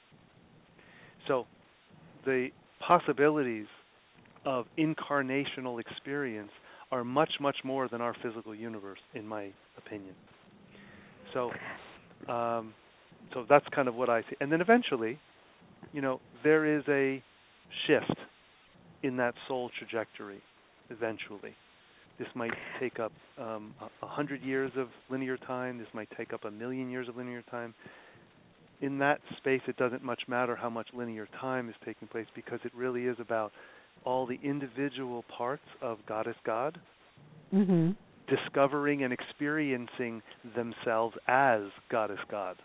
So the possibilities of incarnational experience are much, much more than our physical universe, in my opinion. So, um, so that's kind of what I see. And then eventually, you know, there is a shift in that soul trajectory. Eventually, this might take up um, a hundred years of linear time. This might take up a million years of linear time. In that space, it doesn't much matter how much linear time is taking place, because it really is about all the individual parts of Goddess God mm-hmm. discovering and experiencing themselves as Goddess God.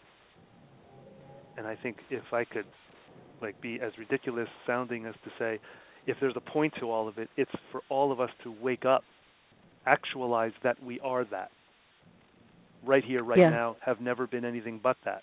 And I think if I could like be as ridiculous sounding as to say, if there's a point to all of it, it's for all of us to wake up, actualize that we are that. Right here, right yeah. now, have never been anything but that.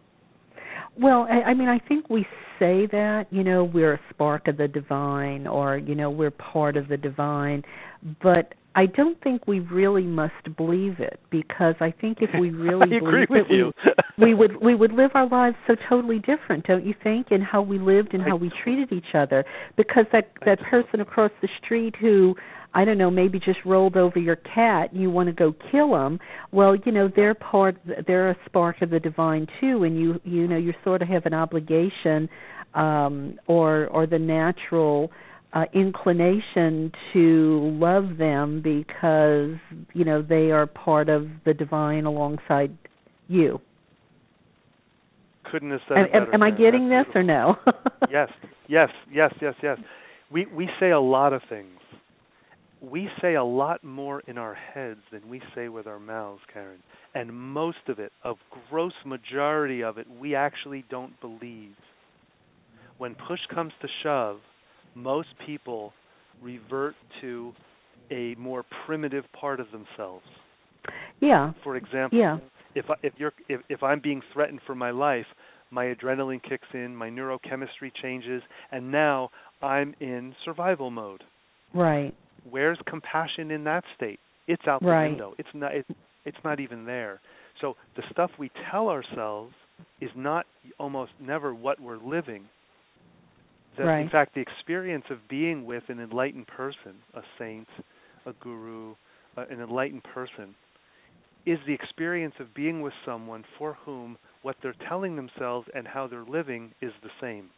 Well, I, I mean, I think we say that, you know, we're a spark of the divine, or, you know, we're part of the divine, but I don't think we really must believe it, because I think if we really I agree believed with it, you. we, we would we would live our lives so totally different, don't you think, in how we lived and how we treated each other? Because that that person across the street who, I don't know, maybe just rolled over your cat, you want to go kill them. Well, you know, they're part, they're a spark of the divine too, and you you know, you sort of have an obligation, um, or or the natural uh, inclination to love them, because you know they are part of the divine alongside you. Couldn't have said am, it better. am I getting That's this or no? yes, yes, yes, yes, yes. We we say a lot of things. We say a lot more in our heads than we say with our mouths, Karen. And most of it, a gross majority of it, we actually don't believe. When push comes to shove, most people revert to a more primitive part of themselves. Yeah. For example, yeah. if I, if you're if, if I'm being threatened for my life, my adrenaline kicks in, my neurochemistry changes, and now I'm in survival mode. Right. Where's compassion in that state? It's out the right. window. It's not. It, it's not even there. So the stuff we tell ourselves is not almost never what we're living. The, right. In fact, the experience of being with an enlightened person, a saint, a guru, uh, an enlightened person, is the experience of being with someone for whom what they're telling themselves and how they're living is the same.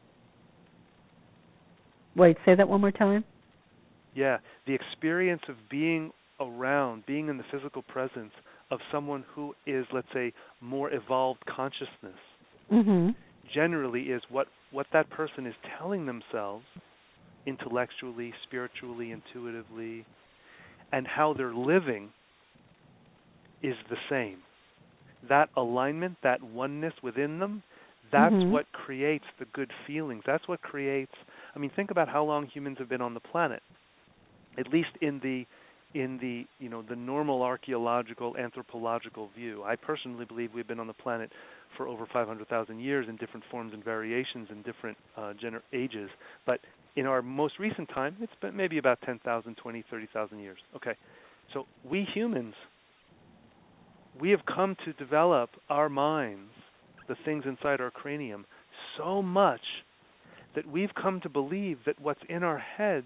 Wait, say that one more time. Yeah, the experience of being around, being in the physical presence of someone who is, let's say, more evolved consciousness, mm-hmm. generally is what, what that person is telling themselves intellectually, spiritually, intuitively, and how they're living is the same. That alignment, that oneness within them, That's mm-hmm. what creates the good feelings. That's what creates, I mean, think about how long humans have been on the planet. At least in the in the, you know, the normal archaeological, anthropological view. I personally believe we've been on the planet for over five hundred thousand years in different forms and variations in different uh, gener- ages. But in our most recent time, it's been maybe about ten thousand, twenty, thirty thousand years. Okay, so we humans, we have come to develop our minds, the things inside our cranium, so much that we've come to believe that what's in our heads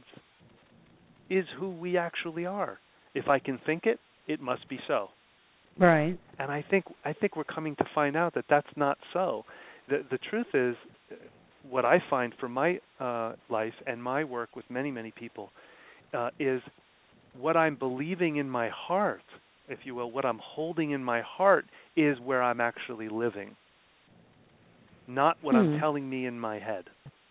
is who we actually are. If I can think it, it must be so. Right. And I think I think we're coming to find out that that's not so. The the truth is, what I find from my uh, life and my work with many many people uh, is what I'm believing in my heart, if you will, what I'm holding in my heart is where I'm actually living, not what hmm. I'm telling me in my head.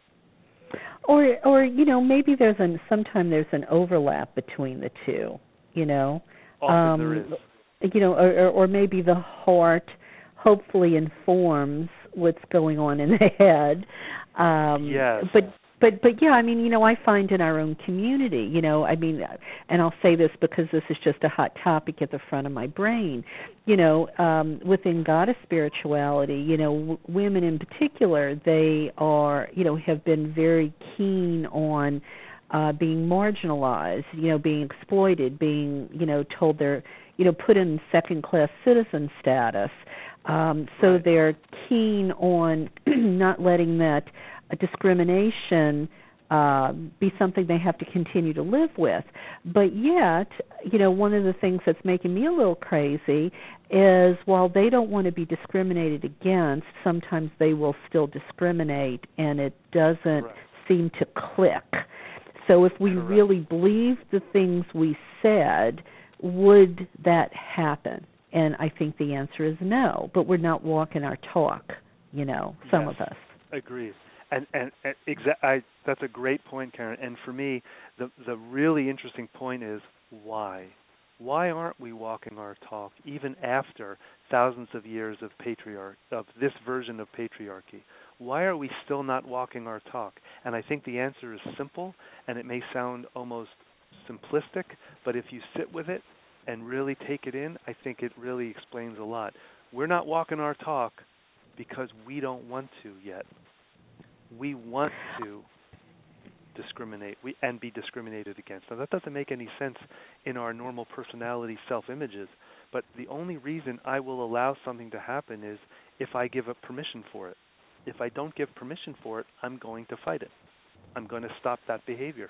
Or, or you know, maybe there's an sometimes there's an overlap between the two. You know, often um, there is. You know, or, or, or maybe the heart hopefully informs what's going on in the head. Um, yes. But but but yeah, I mean, you know, I find in our own community, you know, I mean, and I'll say this because this is just a hot topic at the front of my brain. You know, um, within goddess spirituality, you know, w- women in particular, they are, you know, have been very keen on uh, being marginalized, you know, being exploited, being, you know, told they're, you know, put in second-class citizen status. Um, so right. they're keen on not letting that uh, discrimination uh, be something they have to continue to live with. But yet, you know, one of the things that's making me a little crazy is while they don't want to be discriminated against, sometimes they will still discriminate, and it doesn't right. seem to click. So if we Correct. really believed the things we said, would that happen? And I think the answer is no, but we're not walking our talk, you know, some yes, of us. Agreed. And and, and exa- I, that's a great point, Karen. And for me, the the really interesting point is why? Why aren't we walking our talk even after thousands of years of patriarch of this version of patriarchy? Why are we still not walking our talk? And I think the answer is simple, and it may sound almost simplistic, but if you sit with it and really take it in, I think it really explains a lot. We're not walking our talk because we don't want to yet. We want to discriminate we, and be discriminated against. Now, that doesn't make any sense in our normal personality self-images, but the only reason I will allow something to happen is if I give up permission for it. If I don't give permission for it, I'm going to fight it. I'm going to stop that behavior.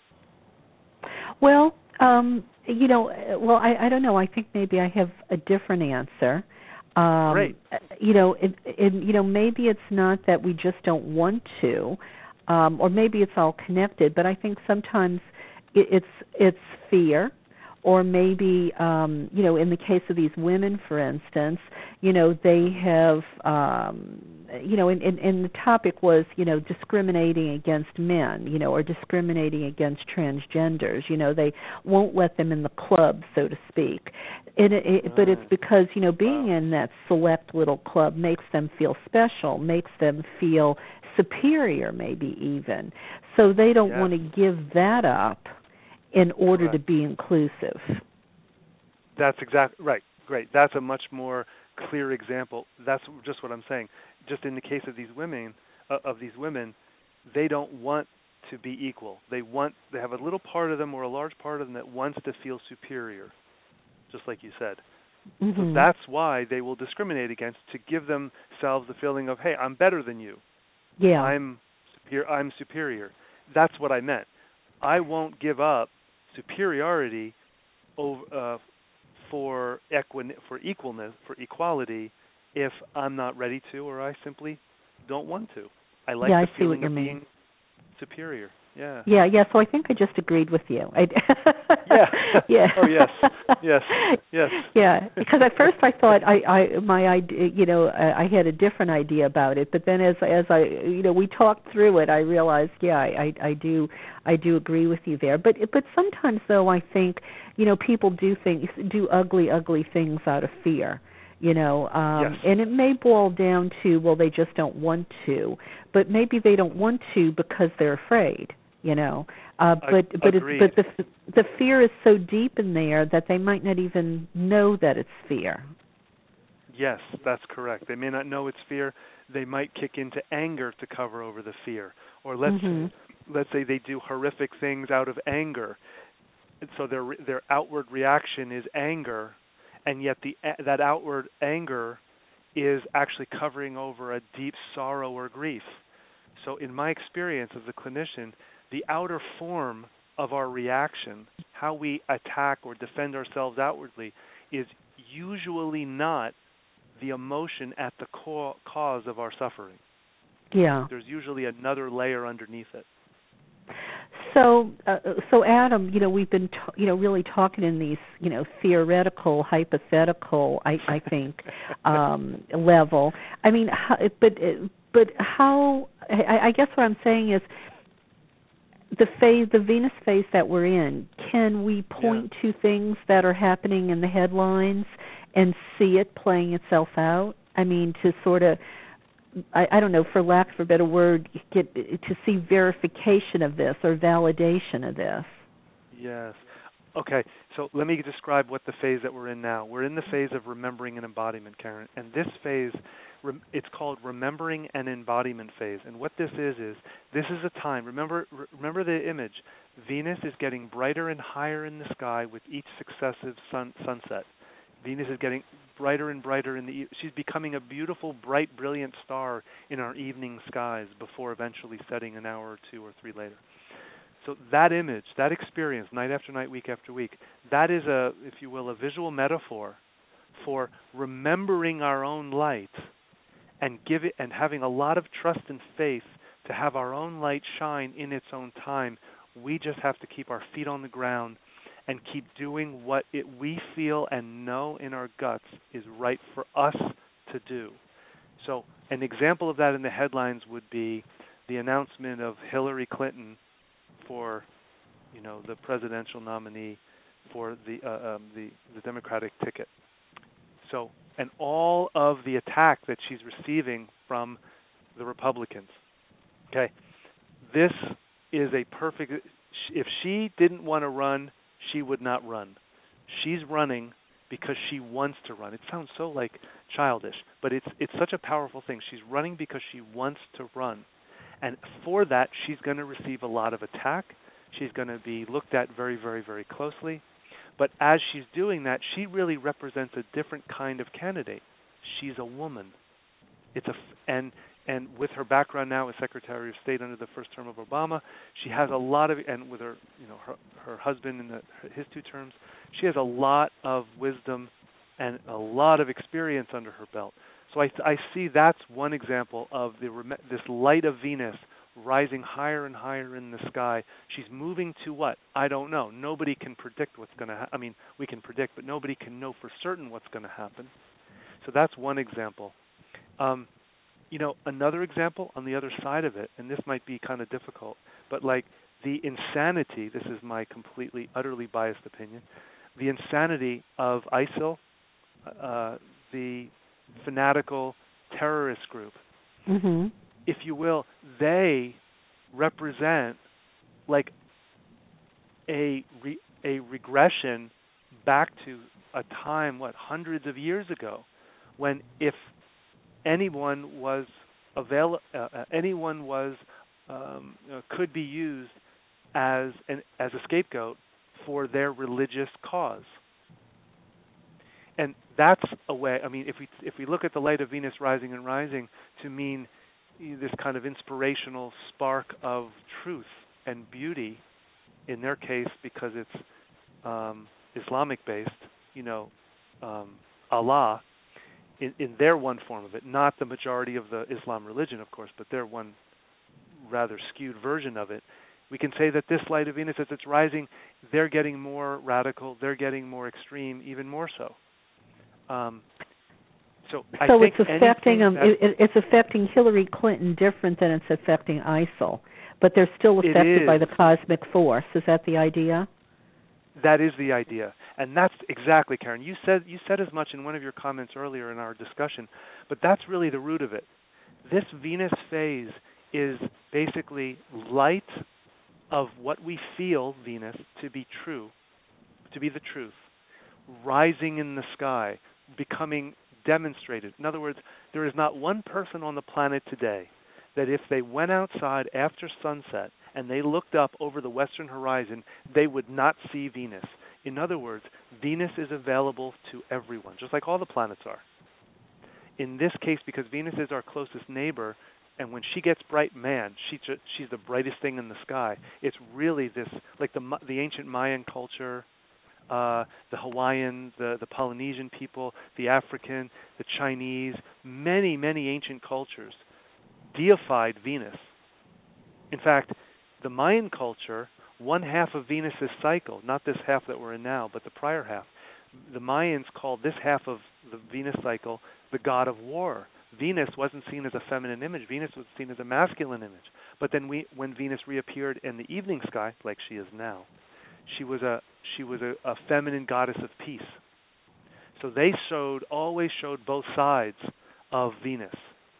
Well, um, you know, well, I, I don't know. I think maybe I have a different answer. Um, Great. You know, it, it, you know, maybe it's not that we just don't want to, um, or maybe it's all connected. But I think sometimes it, it's it's fear, or maybe um, you know, in the case of these women, for instance, you know, they have, um, you know, and, and, and the topic was, you know, discriminating against men, you know, or discriminating against transgenders. You know, they won't let them in the club, so to speak. And it, it, but it's because, you know, being wow. in that select little club makes them feel special, makes them feel superior, maybe even. So they don't yes. want to give that up in order Correct. to be inclusive. That's exactly right. Great. That's a much more clear example. That's just what I'm saying. Just in the case of these women, uh, of these women, they don't want to be equal. They want. They have a little part of them, or a large part of them, that wants to feel superior, just like you said. Mm-hmm. So that's why they will discriminate against, to give themselves the feeling of, hey, I'm better than you. Yeah. I'm superior. I'm superior. That's what I meant. I won't give up superiority over. Uh, for equi- for equalness, for equality, if I'm not ready to, or I simply don't want to. I like yeah, the I feeling see what of you being mean. superior. Yeah. Yeah, yeah. So I think I just agreed with you. I, yeah. yeah. Oh yes. Yes. Yes. Yeah. Because at first I thought I, I my idea, you know, I, I had a different idea about it. But then as as I, you know, we talked through it, I realized, yeah, I, I do, I do agree with you there. But but sometimes though, I think, you know, people do things, do ugly, ugly things out of fear. You know, um, yes. and it may boil down to, well, they just don't want to, but maybe they don't want to because they're afraid. You know, uh, but but it's, but the the fear is so deep in there that they might not even know that it's fear. Yes, that's correct. They may not know it's fear. They might kick into anger to cover over the fear, or let's mm-hmm. let's say they do horrific things out of anger, and so their their outward reaction is anger. And yet the that outward anger is actually covering over a deep sorrow or grief. So in my experience as a clinician, the outer form of our reaction, how we attack or defend ourselves outwardly, is usually not the emotion at the core cause of our suffering. Yeah. There's usually another layer underneath it. So, uh, so Adam, you know, we've been, t- you know, really talking in these, you know, theoretical, hypothetical, I, I think, um, level. I mean, how, but, but how? I, I guess what I'm saying is, the phase, the Venus phase that we're in. Can we point yeah. to things that are happening in the headlines and see it playing itself out? I mean, to sort of. I, I don't know, for lack of a better word, get to see verification of this or validation of this. Yes. Okay, so let me describe what the phase that we're in now. We're in the phase of remembering and embodiment, Karen. And this phase, it's called remembering and embodiment phase. And what this is, is this is a time, remember, remember the image. Venus is getting brighter and higher in the sky with each successive sun, sunset. Venus is getting brighter and brighter in the. She's becoming a beautiful, bright, brilliant star in our evening skies before eventually setting an hour or two or three later. So that image, that experience, night after night, week after week, that is a, if you will, a visual metaphor for remembering our own light and give it and having a lot of trust and faith to have our own light shine in its own time. We just have to keep our feet on the ground and keep doing what it, we feel and know in our guts is right for us to do. So an example of that in the headlines would be the announcement of Hillary Clinton for, you know, the presidential nominee for the uh, um, the, the Democratic ticket. So, and all of the attack that she's receiving from the Republicans. Okay, this is a perfect. If she didn't want to run, she would not run. She's running because she wants to run. It sounds so like childish, but it's it's such a powerful thing. She's running because she wants to run. And for that, she's going to receive a lot of attack. She's going to be looked at very, very, very closely. But as she's doing that, she really represents a different kind of candidate. She's a woman. It's a and and with her background now as Secretary of State under the first term of Obama, she has a lot of, and with her, you know, her, her husband in the, his two terms, she has a lot of wisdom and a lot of experience under her belt. So I, I see that's one example of the this light of Venus rising higher and higher in the sky. She's moving to what? I don't know. Nobody can predict what's going to happen. I mean, we can predict, but nobody can know for certain what's going to happen. So that's one example. Um, you know, another example on the other side of it, and this might be kind of difficult, but like the insanity, this is my completely, utterly biased opinion, the insanity of ISIL, uh, the fanatical terrorist group, mm-hmm. if you will, they represent like a re, a regression back to a time, what, hundreds of years ago, when if anyone was avail, uh, anyone was um, uh, could be used as an as a scapegoat for their religious cause. And that's a way, I mean, if we if we look at the light of Venus rising and rising to mean this kind of inspirational spark of truth and beauty, in their case, because it's um, Islamic-based, you know, um, Allah, in, in their one form of it, not the majority of the Islam religion, of course, but their one rather skewed version of it. We can say that this light of Venus, as it's rising, they're getting more radical, they're getting more extreme, even more so. Um, so I so think it's affecting them. It, it's affecting Hillary Clinton different than it's affecting ISIL, but they're still affected by the cosmic force. Is that the idea? That is the idea, and that's exactly, Karen. You said you said as much in one of your comments earlier in our discussion, but that's really the root of it. This Venus phase is basically light of what we feel Venus to be true, to be the truth, rising in the sky, becoming demonstrated. In other words, there is not one person on the planet today that if they went outside after sunset and they looked up over the western horizon, they would not see Venus. In other words, Venus is available to everyone, just like all the planets are. In this case, because Venus is our closest neighbor, and when she gets bright, man, she ju- she's the brightest thing in the sky. It's really this, like the the ancient Mayan culture, uh, the Hawaiian, the, the Polynesian people, the African, the Chinese, many, many ancient cultures deified Venus. In fact, the Mayan culture, one half of Venus's cycle, not this half that we're in now, but the prior half, the Mayans called this half of the Venus cycle the god of war. Venus wasn't seen as a feminine image. Venus was seen as a masculine image. But then we, when Venus reappeared in the evening sky, like she is now, she was a she was a, a feminine goddess of peace. So they showed always showed both sides of Venus.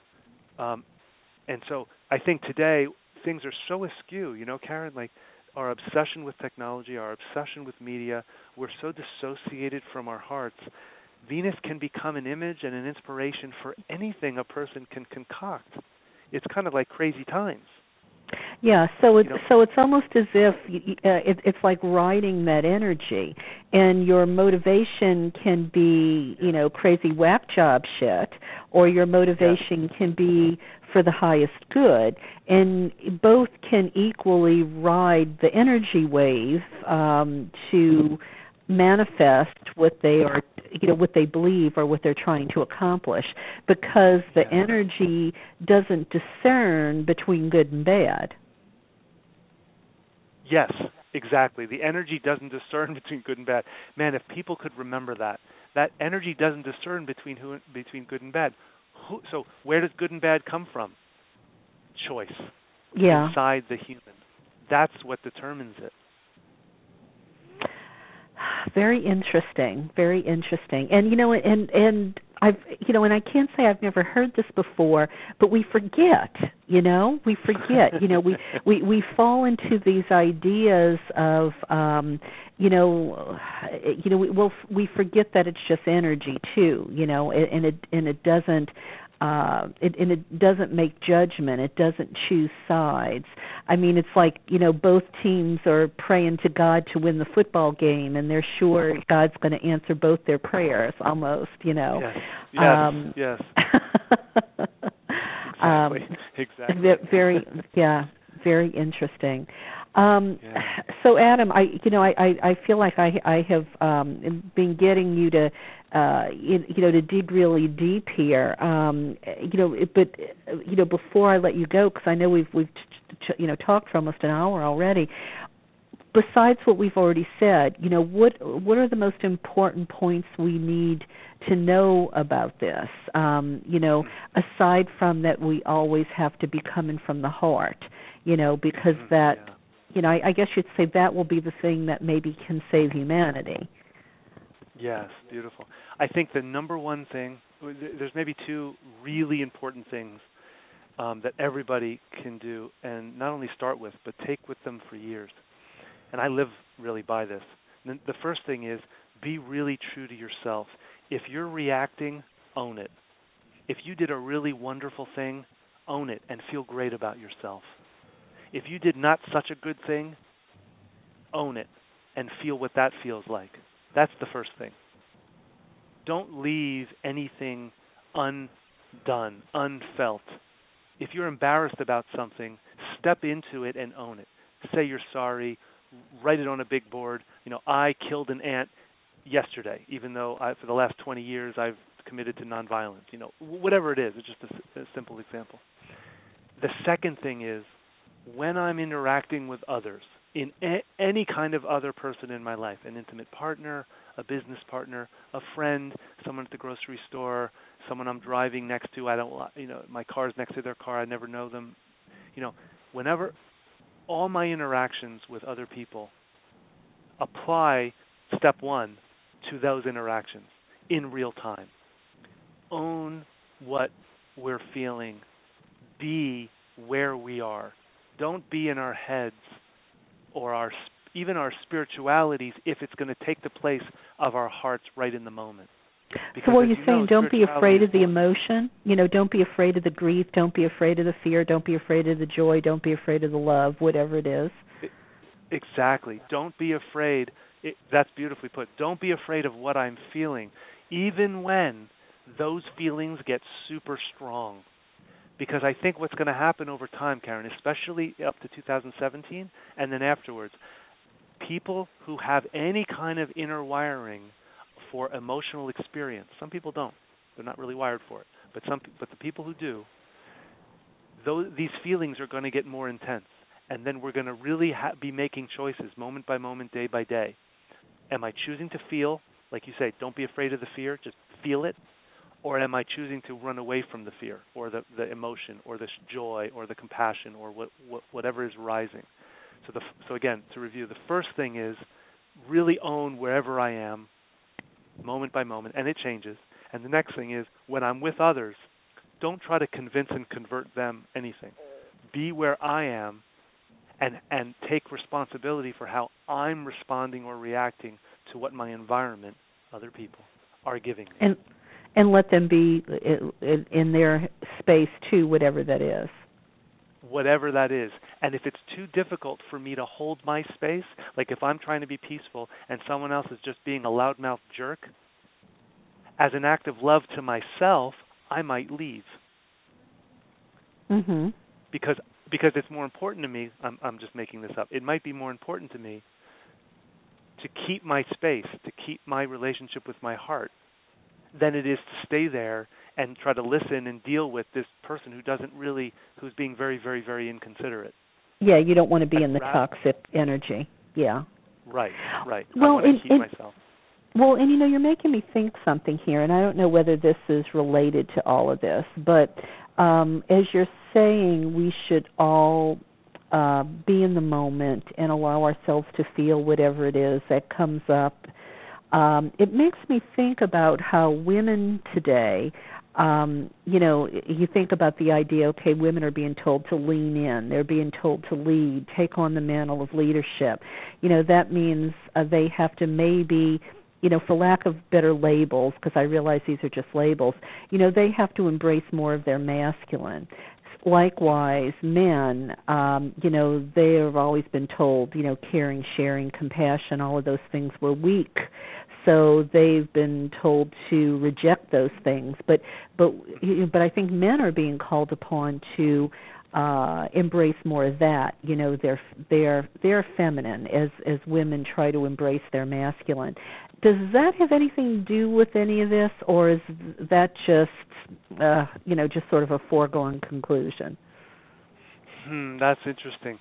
Um, and so I think today things are so askew, you know, Karen, like our obsession with technology, our obsession with media, we're so dissociated from our hearts. Venus can become an image and an inspiration for anything a person can concoct. It's kind of like crazy times. Yeah, so it's You know? so it's almost as if uh, it, it's like riding that energy, and your motivation can be, you know, crazy whack job shit, or your motivation Yes. can be for the highest good, and both can equally ride the energy wave um, to manifest what they are, you know, what they believe or what they're trying to accomplish, because the Yeah. energy doesn't discern between good and bad. Yes, exactly. The energy doesn't discern between good and bad. Man, if people could remember that, that energy doesn't discern between who between good and bad. Who, so where does good and bad come from? Choice. Yeah. Inside the human. That's what determines it. Very interesting. Very interesting. And you know, and and I've you know, and I can't say I've never heard this before, but we forget. You know, we forget. you know, we, we we fall into these ideas of, um, you know, you know, we well we forget that it's just energy too. You know, and it and it doesn't. Uh, it, and it doesn't make judgment. It doesn't choose sides. I mean, it's like, you know, both teams are praying to God to win the football game, and they're sure God's going to answer both their prayers, almost, you know. Yes, yes, um, yes. um, exactly, exactly. Very, yeah, very interesting. Um, yeah. So, Adam, I, you know, I, I, I feel like I, I have um, been getting you to, uh, you, you know, to dig really deep here. Um, you know, but you know, before I let you go, because I know we've we've you know talked for almost an hour already. Besides what we've already said, you know, what what are the most important points we need to know about this? Um, you know, aside from that, we always have to be coming from the heart. You know, because Mm-hmm. that. Yeah. You know, I, I guess you'd say that will be the thing that maybe can save humanity. Yes, beautiful. I think the number one thing, there's maybe two really important things um, that everybody can do, and not only start with, but take with them for years. And I live really by this. The first thing is be really true to yourself. If you're reacting, own it. If you did a really wonderful thing, own it and feel great about yourself. If you did not such a good thing, own it and feel what that feels like. That's the first thing. Don't leave anything undone, unfelt. If you're embarrassed about something, step into it and own it. Say you're sorry. Write it on a big board. You know, I killed an ant yesterday, even though I, for the last twenty years I've committed to nonviolence. You know, whatever it is. It's just a, a simple example. The second thing is, when I'm interacting with others, in a- any kind of other person in my life, an intimate partner, a business partner, a friend, someone at the grocery store, someone I'm driving next to, I don't, you know, my car's next to their car, I never know them. You know, whenever, all my interactions with other people, apply step one to those interactions in real time. Own what we're feeling. Be where we are. Don't be in our heads or our even our spiritualities if it's going to take the place of our hearts right in the moment. Because so what you're you saying, know, don't be afraid of the one. emotion. You know, don't be afraid of the grief. Don't be afraid of the fear. Don't be afraid of the joy. Don't be afraid of the love, whatever it is. Exactly. Don't be afraid. It, that's beautifully put. Don't be afraid of what I'm feeling, even when those feelings get super strong. Because I think what's going to happen over time, Karen, especially up to two thousand seventeen and then afterwards, people who have any kind of inner wiring for emotional experience, some people don't. They're not really wired for it. But some, but the people who do, those, these feelings are going to get more intense. And then we're going to really ha- be making choices moment by moment, day by day. Am I choosing to feel, like you say, don't be afraid of the fear, just feel it? Or am I choosing to run away from the fear or the, the emotion or the joy or the compassion or what, what, whatever is rising? So, the, so again, to review, the first thing is really own wherever I am, moment by moment, and it changes. And the next thing is when I'm with others, don't try to convince and convert them anything. Be where I am and, and take responsibility for how I'm responding or reacting to what my environment, other people, are giving me. And and let them be in, in their space too, whatever that is. Whatever that is. And if it's too difficult for me to hold my space, like if I'm trying to be peaceful and someone else is just being a loudmouth jerk, as an act of love to myself, I might leave. Mm-hmm. Because because it's more important to me, I'm, I'm just making this up, it might be more important to me to keep my space, to keep my relationship with my heart, than it is to stay there and try to listen and deal with this person who doesn't really, who's being very, very, very inconsiderate. Yeah, you don't want to be I'd in the rather, toxic energy. Yeah. Right, right. Well, I want to and, keep and, myself. Well, and you know, you're making me think something here, and I don't know whether this is related to all of this, but um, as you're saying, we should all uh, be in the moment and allow ourselves to feel whatever it is that comes up. Um, it makes me think about how women today, um, you know, you think about the idea, okay, women are being told to lean in. They're being told to lead, take on the mantle of leadership. You know, that means uh, they have to maybe, you know, for lack of better labels, because I realize these are just labels, you know, they have to embrace more of their masculine. Likewise, men, um, you know, they have always been told, you know, caring, sharing, compassion, all of those things were weak. So they've been told to reject those things. But but but I think men are being called upon to uh, embrace more of that. You know, they're they're they're feminine as as women try to embrace their masculine. Does that have anything to do with any of this, or is that just uh, you know just sort of a foregone conclusion? Hmm, that's interesting.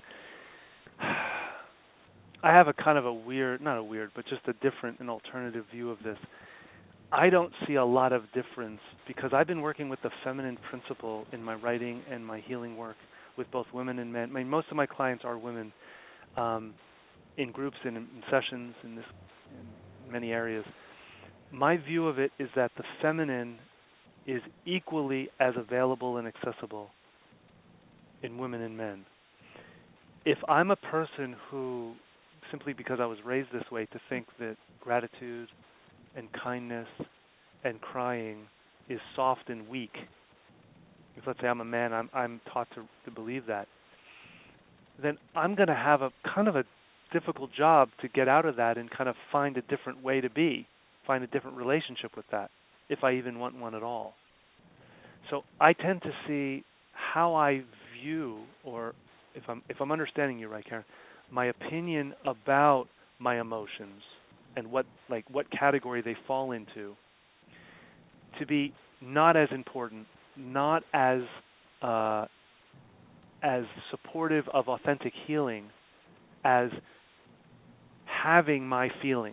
I have a kind of a weird, not a weird, but just a different and alternative view of this. I don't see a lot of difference because I've been working with the feminine principle in my writing and my healing work with both women and men. I mean, most of my clients are women um, in groups and in sessions in, this, in many areas. My view of it is that the feminine is equally as available and accessible in women and men. If I'm a person who, simply because I was raised this way, to think that gratitude and kindness and crying is soft and weak, if let's say I'm a man, I'm I'm taught to, to believe that, then I'm going to have a kind of a difficult job to get out of that and kind of find a different way to be, find a different relationship with that, if I even want one at all. So I tend to see how I view, or if I'm if I'm understanding you right, Karen, my opinion about my emotions and what like what category they fall into, to be not as important, not as uh, as supportive of authentic healing as having my feelings.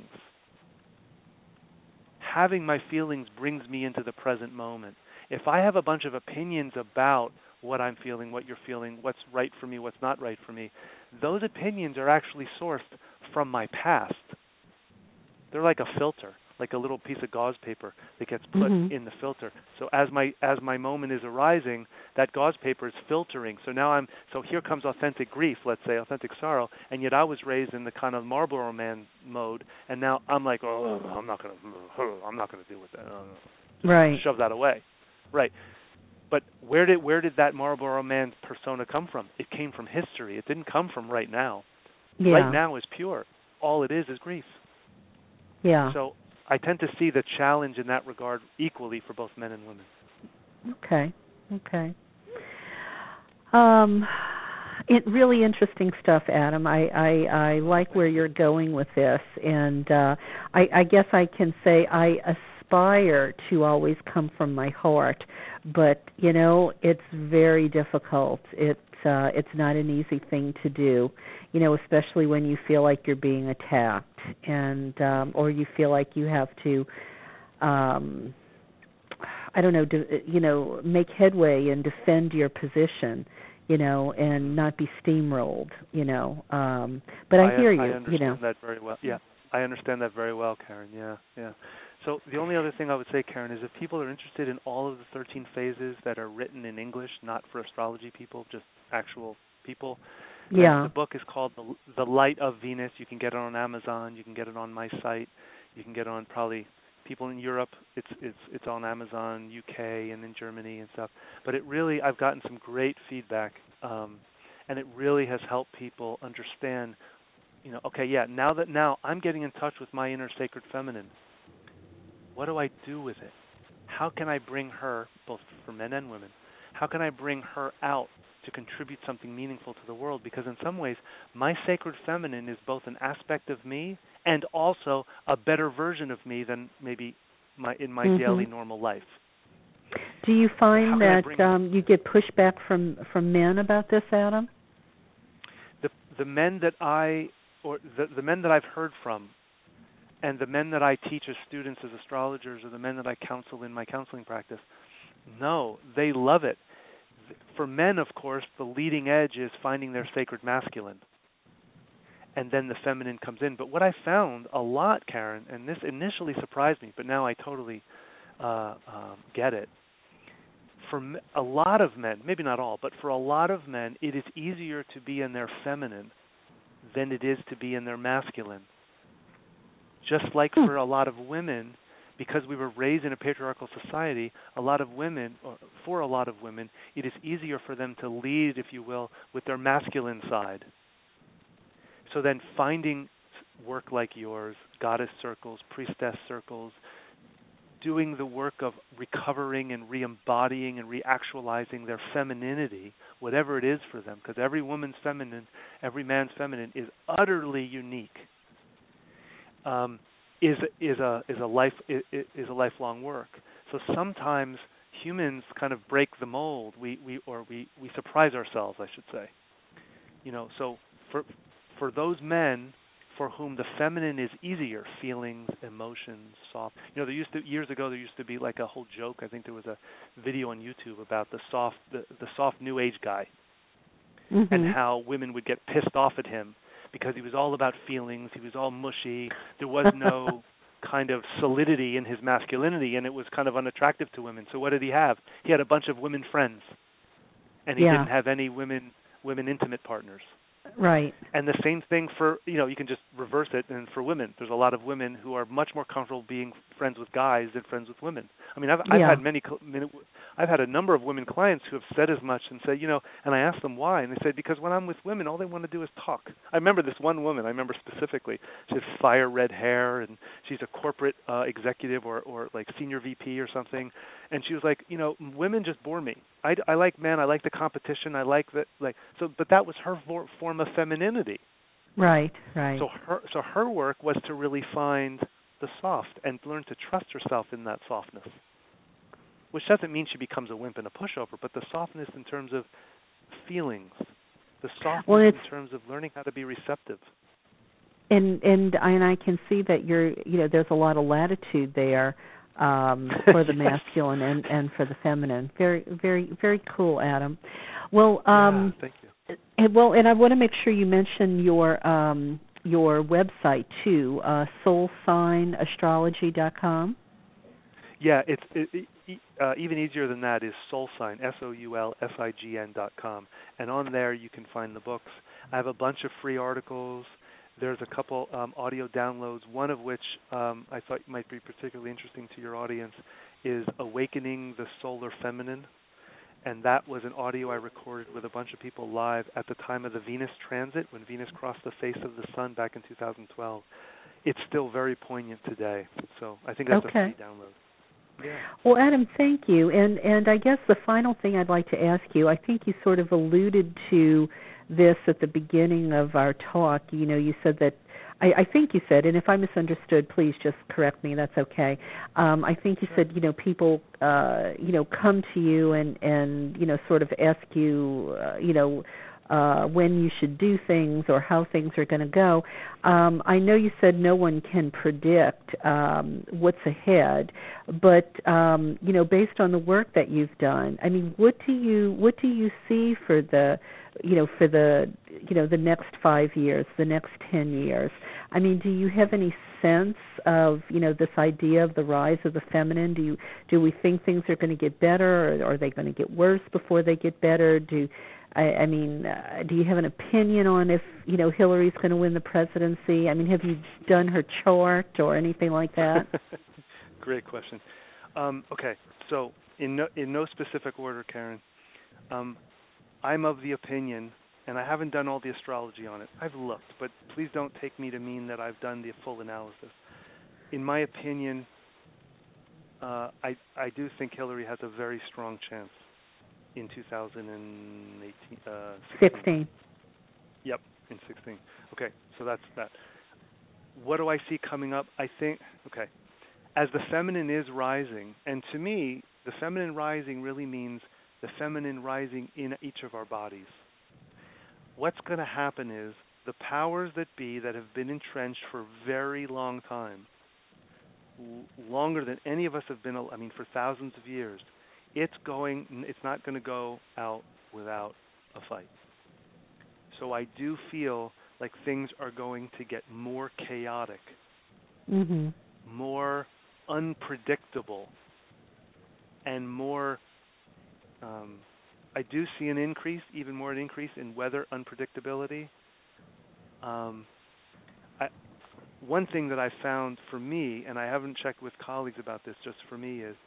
Having my feelings brings me into the present moment. If I have a bunch of opinions about what I'm feeling, what you're feeling, what's right for me, what's not right for me, those opinions are actually sourced from my past. They're like a filter, like a little piece of gauze paper that gets put mm-hmm. in the filter. So as my as my moment is arising, that gauze paper is filtering. So now I'm so here comes authentic grief, let's say, authentic sorrow, and yet I was raised in the kind of Marlboro Man mode, and now I'm like, oh, I'm not gonna, I'm not gonna deal with that. Right. Shove that away. Right. But where did where did that Marlboro Man persona come from? It came from history. It didn't come from right now. Yeah. Right now is pure. All it is is grief. Yeah. So I tend to see the challenge in that regard equally for both men and women. Okay. Okay. Um, it really interesting stuff, Adam. I, I, I like where you're going with this, and uh, I, I guess I can say I aspire to always come from my heart, but you know it's very difficult. It's uh, it's not an easy thing to do, you know, especially when you feel like you're being attacked, and um, or you feel like you have to. Um, I don't know, do, you know, make headway and defend your position, you know, and not be steamrolled, you know. Um, but I, I hear I you, understand you know. that very well. Yeah, I understand that very well, Karen. Yeah, yeah. So the only other thing I would say, Karen, is if people are interested in all of the thirteen phases that are written in English, not for astrology people, just actual people, yeah. the book is called the, the Light of Venus. You can get it on Amazon. You can get it on my site. You can get it on probably people in Europe. It's it's it's on Amazon, U K, and in Germany and stuff. But it really, I've gotten some great feedback, um, and it really has helped people understand. You know, okay, yeah. Now that now I'm getting in touch with my inner sacred feminine. What do I do with it? How can I bring her, both for men and women, how can I bring her out to contribute something meaningful to the world? Because in some ways, my sacred feminine is both an aspect of me and also a better version of me than maybe my in my mm-hmm. daily normal life. Do you find that bring... um, you get pushback from, from men about this, Adam? The the men that I or the, the men that I've heard from, and the men that I teach as students, as astrologers, or the men that I counsel in my counseling practice, no, they love it. For men, of course, the leading edge is finding their sacred masculine, and then the feminine comes in. But what I found a lot, Karen, and this initially surprised me, but now I totally uh, um, get it. For a lot of men, maybe not all, but for a lot of men, it is easier to be in their feminine than it is to be in their masculine. Just like hmm. for a lot of women, because we were raised in a patriarchal society, a lot of women, or for a lot of women, it is easier for them to lead, if you will, with their masculine side. So then finding work like yours, goddess circles, priestess circles, doing the work of recovering and re-embodying and re-actualizing their femininity, whatever it is for them, because every woman's feminine, every man's feminine is utterly unique. Um, is is a is a life is, is a lifelong work. So sometimes humans kind of break the mold. We we or we, we surprise ourselves, I should say. You know, so for for those men for whom the feminine is easier, feelings, emotions, soft. You know, there used to years ago there used to be like a whole joke. I think there was a video on YouTube about the soft the, the soft new age guy, mm-hmm. and how women would get pissed off at him because he was all about feelings. He was all mushy. There was no kind of solidity in his masculinity, and it was kind of unattractive to women. So what did he have? He had a bunch of women friends, and he yeah. didn't have any women women intimate partners. Right. And the same thing for, you know, you can just reverse it, and for women. There's a lot of women who are much more comfortable being friends with guys than friends with women. I mean, I've, I've yeah. had many, I've had a number of women clients who have said as much and said, you know, and I asked them why, and they said, because when I'm with women, all they want to do is talk. I remember this one woman, I remember specifically, she has fire red hair, and she's a corporate uh, executive or, or like senior V P or something, and she was like, you know, women just bore me. I, I like men, I like the competition, I like the, like, so, but that was her for, form of femininity. Right, right. So her, so her work was to really find the soft and learn to trust herself in that softness, which doesn't mean she becomes a wimp and a pushover, but the softness in terms of feelings, the softness well, in terms of learning how to be receptive. And and and I can see that you're, you know, there's a lot of latitude there um, for the yes. masculine and, and for the feminine. Very, very, very cool, Adam. Well, um, yeah, thank you. And, well, and I want to make sure you mention your um, your website too, uh, soul sign astrology dot com. Yeah, it's it, it, uh, even easier than that is SoulSign, S O U L S I G N dot com. And on there you can find the books. I have a bunch of free articles. There's a couple um, audio downloads, one of which um, I thought might be particularly interesting to your audience is Awakening the Solar Feminine. And that was an audio I recorded with a bunch of people live at the time of the Venus transit, when Venus crossed the face of the sun back in two thousand twelve. It's still very poignant today. So I think that's okay. a free download. Yeah. Well, Adam, thank you. And and I guess the final thing I'd like to ask you, I think you sort of alluded to this at the beginning of our talk. You know, you said that, I, I think you said, and if I misunderstood, please just correct me, that's okay. Um, I think you said, you know, people, uh, you know, come to you and, and you know, sort of ask you, uh, you know, Uh, when you should do things or how things are going to go. Um, I know you said no one can predict um, what's ahead, but um, you know, based on the work that you've done, I mean, what do you what do you see for the, you know, for the, you know, the next five years, the next ten years? I mean, do you have any sense of, you know, this idea of the rise of the feminine? Do you do we think things are going to get better, or are they going to get worse before they get better? Do I, I mean, uh, do you have an opinion on if, you know, Hillary's going to win the presidency? I mean, have you done her chart or anything like that? Great question. Um, okay, so in no, in no specific order, Karen, um, I'm of the opinion, and I haven't done all the astrology on it. I've looked, but please don't take me to mean that I've done the full analysis. In my opinion, uh, I I do think Hillary has a very strong chance in two thousand eighteen, uh, sixteen. Yep, in sixteen. Okay, so that's that. What do I see coming up? I think, okay, as the feminine is rising, and to me, the feminine rising really means the feminine rising in each of our bodies. What's going to happen is the powers that be that have been entrenched for a very long time, l- longer than any of us have been, I mean, for thousands of years, It's going. It's not going to go out without a fight. So I do feel like things are going to get more chaotic, mm-hmm. more unpredictable, and more. Um, I do see an increase, even more an increase in weather unpredictability. Um, I, one thing that I found for me, and I haven't checked with colleagues about this, just for me, is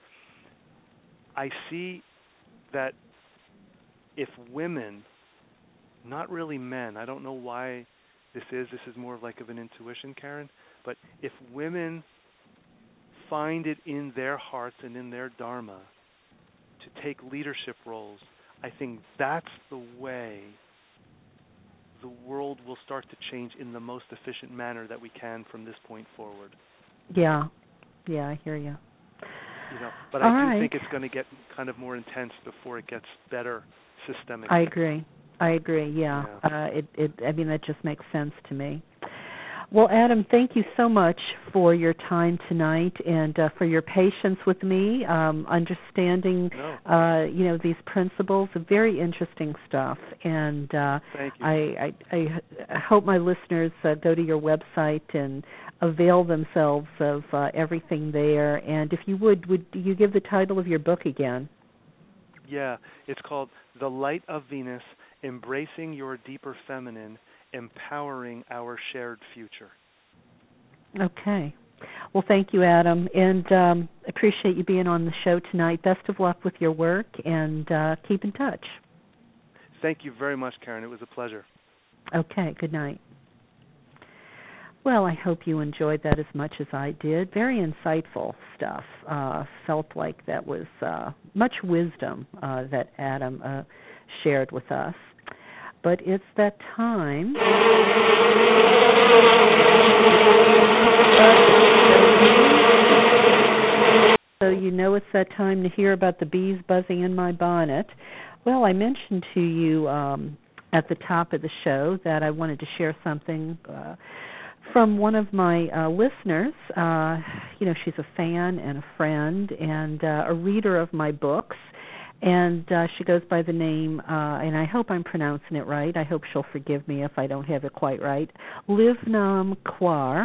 I see that if women, not really men, I don't know why this is, this is more of like of an intuition, Karen, but if women find it in their hearts and in their dharma to take leadership roles, I think that's the way the world will start to change in the most efficient manner that we can from this point forward. Yeah, yeah, I hear you. You know, but All I do right. think it's going to get kind of more intense before it gets better systemically. I agree. I agree. Yeah. yeah. Uh, it, it. I mean, that just makes sense to me. Well, Adam, thank you so much for your time tonight and uh, for your patience with me, um, understanding, no. uh, you know, these principles. Very interesting stuff. And uh, thank you. I, I, I hope my listeners uh, go to your website and avail themselves of uh, everything there. And if you would, would you give the title of your book again? Yeah, it's called The Light of Venus, Embracing Your Deeper Feminine, Empowering Our Shared Future. Okay. Well, thank you, Adam, and um, appreciate you being on the show tonight. Best of luck with your work, and uh, keep in touch. Thank you very much, Karen. It was a pleasure. Okay, good night. Well, I hope you enjoyed that as much as I did. Very insightful stuff. Uh, felt like that was uh, much wisdom uh, that Adam uh, shared with us. But it's that time. So you know it's that time to hear about the bees buzzing in my bonnet. Well, I mentioned to you um, at the top of the show that I wanted to share something uh, from one of my uh, listeners. Uh, you know, she's a fan and a friend and uh, a reader of my books. And uh, she goes by the name, uh, and I hope I'm pronouncing it right. I hope she'll forgive me if I don't have it quite right. Livnam Kaur.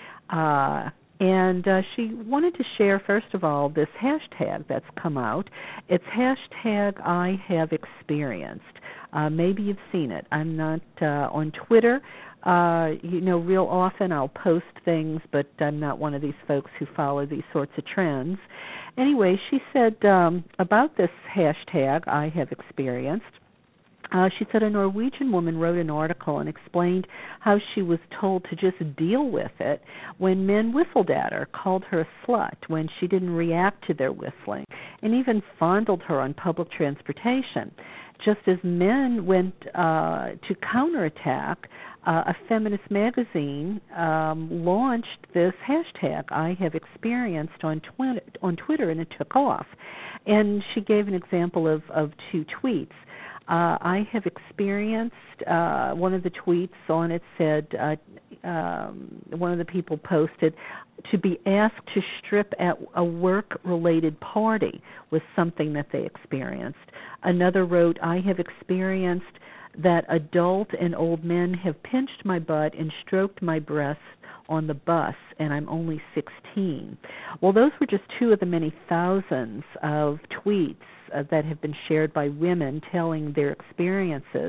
Uh, and uh, she wanted to share, first of all, this hashtag that's come out. It's hashtag I have experienced. Uh, maybe you've seen it. I'm not uh, on Twitter. Uh, you know, real often I'll post things, but I'm not one of these folks who follow these sorts of trends. Anyway, she said um, about this hashtag, I have experienced, uh, she said a Norwegian woman wrote an article and explained how she was told to just deal with it when men whistled at her, called her a slut when she didn't react to their whistling, and even fondled her on public transportation. Just as men went uh, to counterattack, uh, a feminist magazine um, launched this hashtag, I have experienced, on, twi- on Twitter, and it took off. And she gave an example of, of two tweets. Uh, I have experienced, uh, one of the tweets on it said, uh, um, one of the people posted, to be asked to strip at a work-related party was something that they experienced. Another wrote, I have experienced that adult and old men have pinched my butt and stroked my breasts on the bus, and I'm only sixteen. Well, those were just two of the many thousands of tweets uh, that have been shared by women telling their experiences.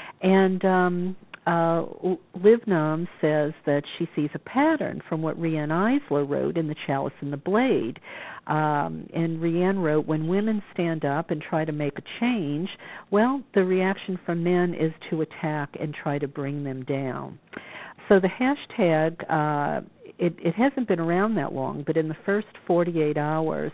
And um, uh, Livnam says that she sees a pattern from what Riane Eisler wrote in The Chalice and the Blade. Um, and Riane wrote, when women stand up and try to make a change, well, the reaction from men is to attack and try to bring them down. So the hashtag, uh, it, it hasn't been around that long, but in the first forty-eight hours,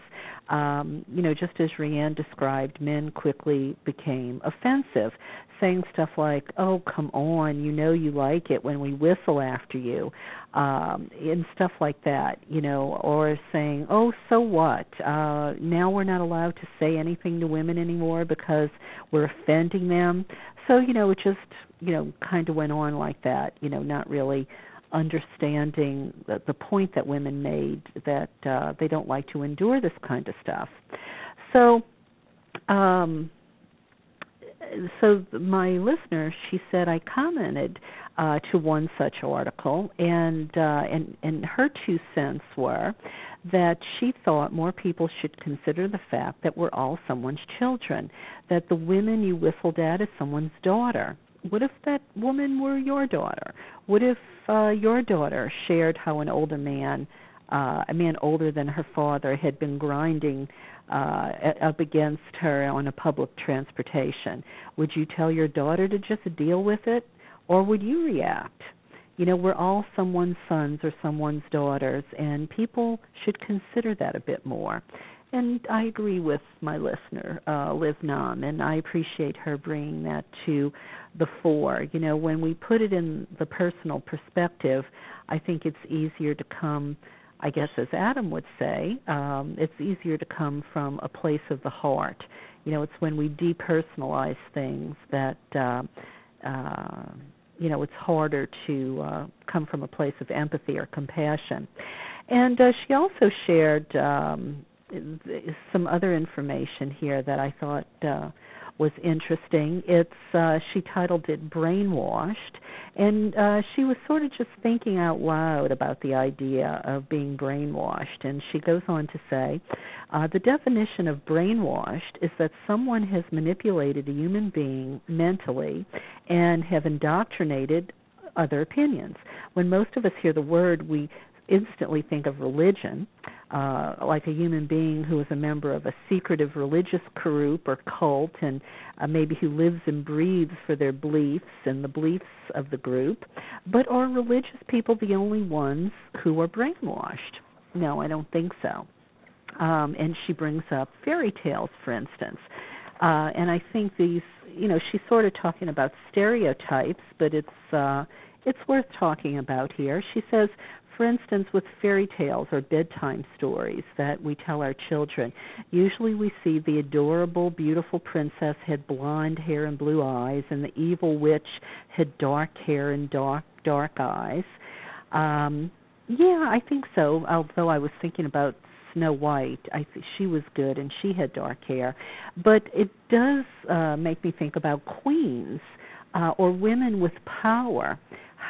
um, you know, just as Riane described, men quickly became offensive, saying stuff like, oh, come on, you know you like it when we whistle after you, um, and stuff like that, you know, or saying, oh, so what? Uh, now we're not allowed to say anything to women anymore because we're offending them. So, you know, it just, you know, kind of went on like that, you know, not really understanding the, the point that women made that uh, they don't like to endure this kind of stuff. So, um, so my listener, she said, I commented uh, to one such article, and, uh, and and her two cents were that she thought more people should consider the fact that we're all someone's children, that the women you whistled at is someone's daughter. What if that woman were your daughter? What if uh, your daughter shared how an older man, uh, a man older than her father, had been grinding uh, up against her on a public transportation? Would you tell your daughter to just deal with it, or would you react? You know, we're all someone's sons or someone's daughters, and people should consider that a bit more. And I agree with my listener, uh, Liv Nam, and I appreciate her bringing that to the fore. You know, when we put it in the personal perspective, I think it's easier to come, I guess as Adam would say, um, it's easier to come from a place of the heart. You know, it's when we depersonalize things that, uh, uh, you know, it's harder to uh, come from a place of empathy or compassion. And uh, she also shared um, some other information here that I thought uh, was interesting. It's uh, she titled it Brainwashed, and uh, she was sort of just thinking out loud about the idea of being brainwashed. And she goes on to say, uh, the definition of brainwashed is that someone has manipulated a human being mentally and have indoctrinated other opinions. When most of us hear the word, we instantly think of religion, uh, like a human being who is a member of a secretive religious group or cult, and uh, maybe who lives and breathes for their beliefs and the beliefs of the group. But are religious people the only ones who are brainwashed? No, I don't think so. Um, and she brings up fairy tales, for instance. Uh, and I think these, you know, she's sort of talking about stereotypes, but it's uh, it's worth talking about here. She says, for instance, with fairy tales or bedtime stories that we tell our children, usually we see the adorable, beautiful princess had blonde hair and blue eyes, and the evil witch had dark hair and dark, dark eyes. Um, yeah, I think so, although I was thinking about Snow White. I th- she was good, and she had dark hair. But it does uh, make me think about queens uh, or women with power,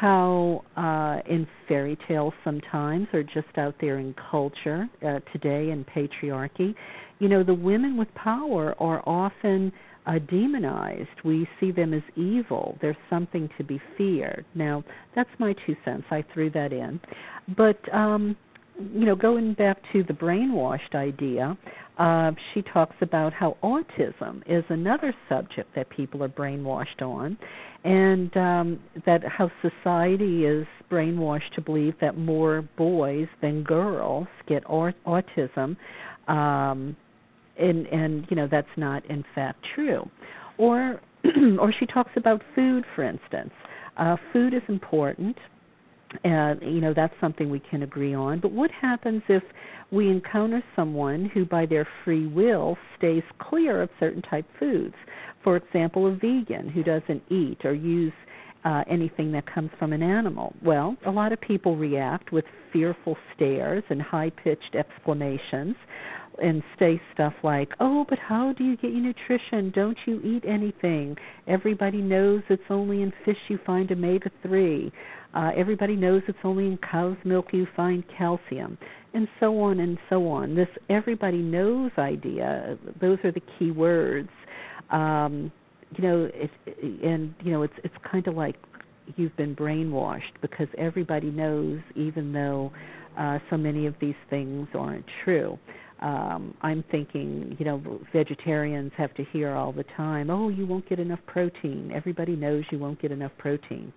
how uh, in fairy tales sometimes, or just out there in culture uh, today in patriarchy, you know, the women with power are often uh, demonized. We see them as evil. There's something to be feared. Now, that's my two cents. I threw that in. But, um, you know, going back to the brainwashed idea, uh, she talks about how autism is another subject that people are brainwashed on, and um, that how society is brainwashed to believe that more boys than girls get aut- autism, um, and, and, you know, that's not, in fact, true. Or, or she talks about food, for instance. Uh, food is important. And, you know, that's something we can agree on. But what happens if we encounter someone who, by their free will, stays clear of certain type foods? For example, a vegan who doesn't eat or use uh, anything that comes from an animal. Well, a lot of people react with fearful stares and high-pitched exclamations and say stuff like, oh, but how do you get your nutrition? Don't you eat anything? Everybody knows it's only in fish you find omega three. Uh, everybody knows it's only in cow's milk you find calcium, and so on and so on. This everybody knows idea, those are the key words. Um, you know, it, and, you know, it's it's kind of like you've been brainwashed because everybody knows, even though uh, so many of these things aren't true. Um, I'm thinking, you know, vegetarians have to hear all the time, oh, you won't get enough protein. Everybody knows you won't get enough protein.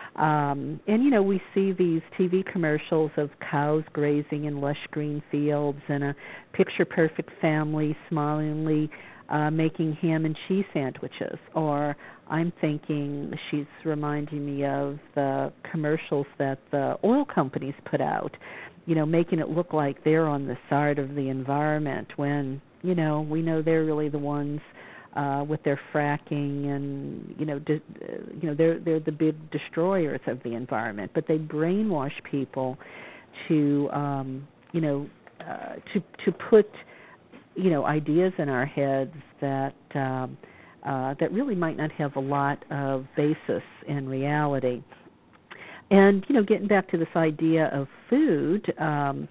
Um, and, you know, we see these T V commercials of cows grazing in lush green fields and a picture-perfect family smilingly uh, making ham and cheese sandwiches. Or I'm thinking, she's reminding me of the commercials that the oil companies put out, you know, making it look like they're on the side of the environment when, you know, we know they're really the ones uh, with their fracking and, you know, de- you know, they're they're the big destroyers of the environment. But they brainwash people to, um, you know, uh, to to put, you know, ideas in our heads that um, uh, that really might not have a lot of basis in reality. And, you know, getting back to this idea of food, um,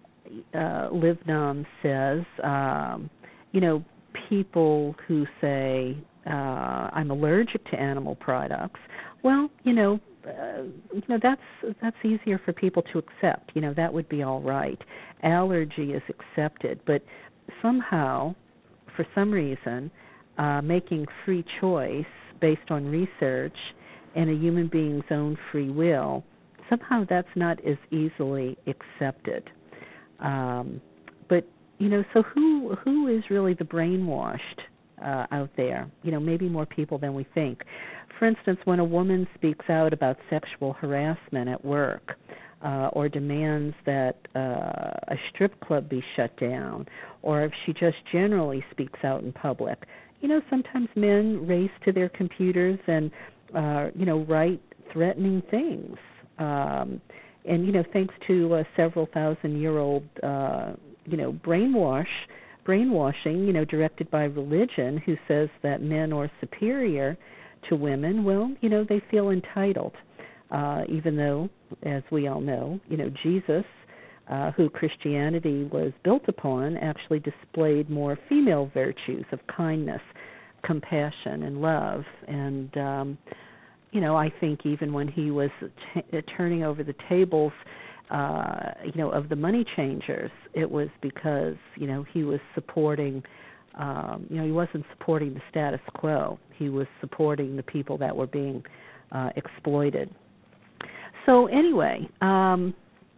uh, Liv Nam says, um, you know, people who say, uh, I'm allergic to animal products, well, you know, uh, you know, that's that's easier for people to accept. You know, that would be all right. Allergy is accepted. But somehow, for some reason, uh, making free choice based on research and a human being's own free will, somehow that's not as easily accepted. Um, but, you know, so who who is really the brainwashed uh, out there? You know, maybe more people than we think. For instance, when a woman speaks out about sexual harassment at work uh, or demands that uh, a strip club be shut down, or if she just generally speaks out in public, you know, sometimes men race to their computers and Uh, you know, write threatening things. Um, and, you know, thanks to uh, several thousand-year-old, uh, you know, brainwash, brainwashing, you know, directed by religion who says that men are superior to women, well, you know, they feel entitled, uh, even though, as we all know, you know, Jesus, uh, who Christianity was built upon, actually displayed more female virtues of kindness, compassion, and love. And um, you know, I think even when he was t- turning over the tables, uh, you know, of the money changers, it was because, you know, he was supporting, um, you know, he wasn't supporting the status quo. He was supporting the people that were being uh, exploited. So anyway, um,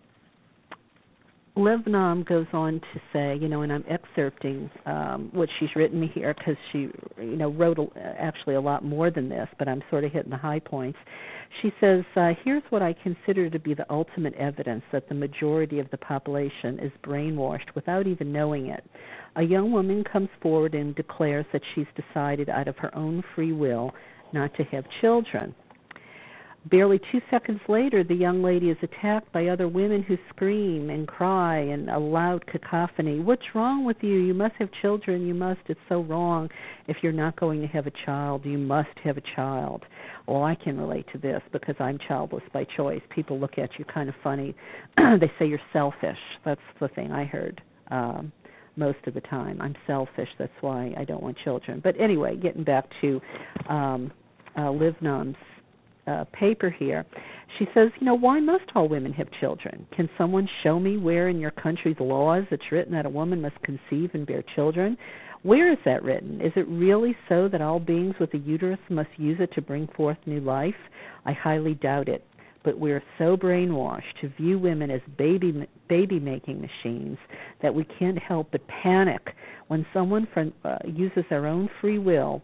Liv Nam goes on to say, you know, and I'm excerpting um, what she's written here because she, you know, wrote a, actually a lot more than this, but I'm sort of hitting the high points. She says, uh, here's what I consider to be the ultimate evidence that the majority of the population is brainwashed without even knowing it. A young woman comes forward and declares that she's decided out of her own free will not to have children. Barely two seconds later, the young lady is attacked by other women who scream and cry in a loud cacophony. What's wrong with you? You must have children. You must. It's so wrong. If you're not going to have a child, you must have a child. Well, I can relate to this because I'm childless by choice. People look at you kind of funny. They say you're selfish. That's the thing I heard um, most of the time. I'm selfish. That's why I don't want children. But anyway, getting back to um, uh, Liv Nam's Uh, paper here. She says, you know, why must all women have children? Can someone show me where in your country's laws it's written that a woman must conceive and bear children? Where is that written? Is it really so that all beings with a uterus must use it to bring forth new life? I highly doubt it. But we're so brainwashed to view women as baby baby making machines that we can't help but panic when someone from, uh, uses their own free will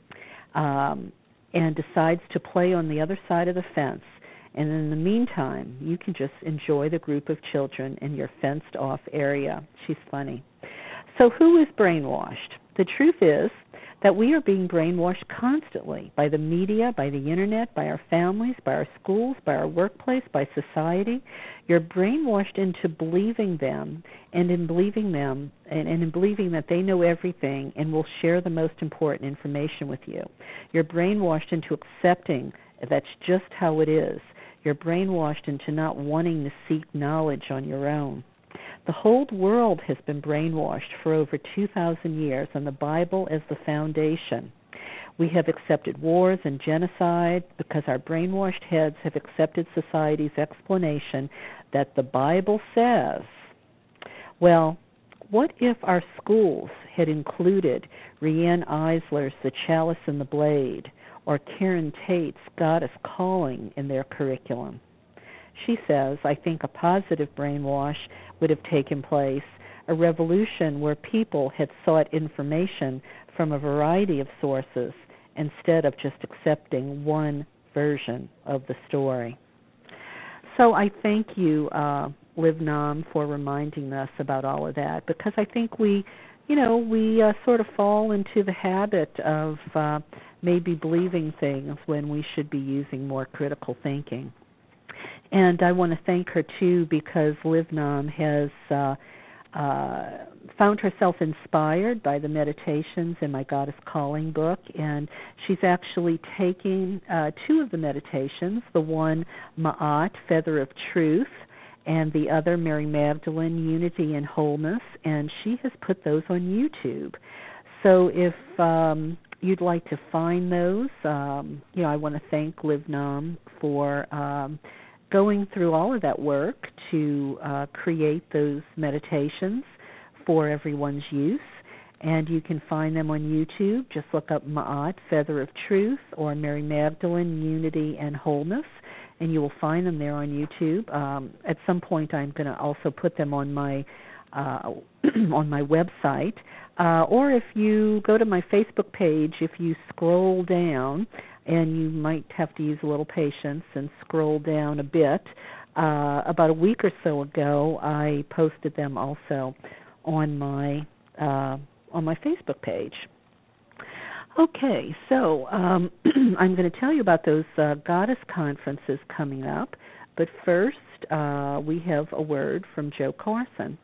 um, and decides to play on the other side of the fence. And in the meantime, you can just enjoy the group of children in your fenced-off area. She's funny. So who is brainwashed? The truth is that we are being brainwashed constantly by the media, by the Internet, by our families, by our schools, by our workplace, by society. You're brainwashed into believing them and in believing them and, and in believing that they know everything and will share the most important information with you. You're brainwashed into accepting that's just how it is. You're brainwashed into not wanting to seek knowledge on your own. The whole world has been brainwashed for over two thousand years on the Bible as the foundation. We have accepted wars and genocide because our brainwashed heads have accepted society's explanation that the Bible says. Well, what if our schools had included Rianne Eisler's The Chalice and the Blade or Karen Tate's Goddess Calling in their curriculum? She says, I think a positive brainwash would have taken place, a revolution where people had sought information from a variety of sources instead of just accepting one version of the story. So I thank you, uh, Liv Nam, for reminding us about all of that, because I think we, you know, we uh, sort of fall into the habit of uh, maybe believing things when we should be using more critical thinking. And I want to thank her, too, because Liv Nam has uh, uh, found herself inspired by the meditations in my Goddess Calling book, and she's actually taking uh, two of the meditations, the one, Ma'at, Feather of Truth, and the other, Mary Magdalene, Unity and Wholeness, and she has put those on YouTube. So if um, you'd like to find those, um, you know, I want to thank Liv Nam for um, going through all of that work to uh, create those meditations for everyone's use. And you can find them on YouTube. Just look up Ma'at, Feather of Truth, or Mary Magdalene, Unity and Wholeness, and you will find them there on YouTube. Um, at some point, I'm going to also put them on my uh, on my website. Uh, or if you go to my Facebook page, if you scroll down, and you might have to use a little patience and scroll down a bit. Uh, about a week or so ago, I posted them also on my uh, on my Facebook page. Okay, so um, I'm going to tell you about those uh, goddess conferences coming up, but first uh, we have a word from Joe Carson.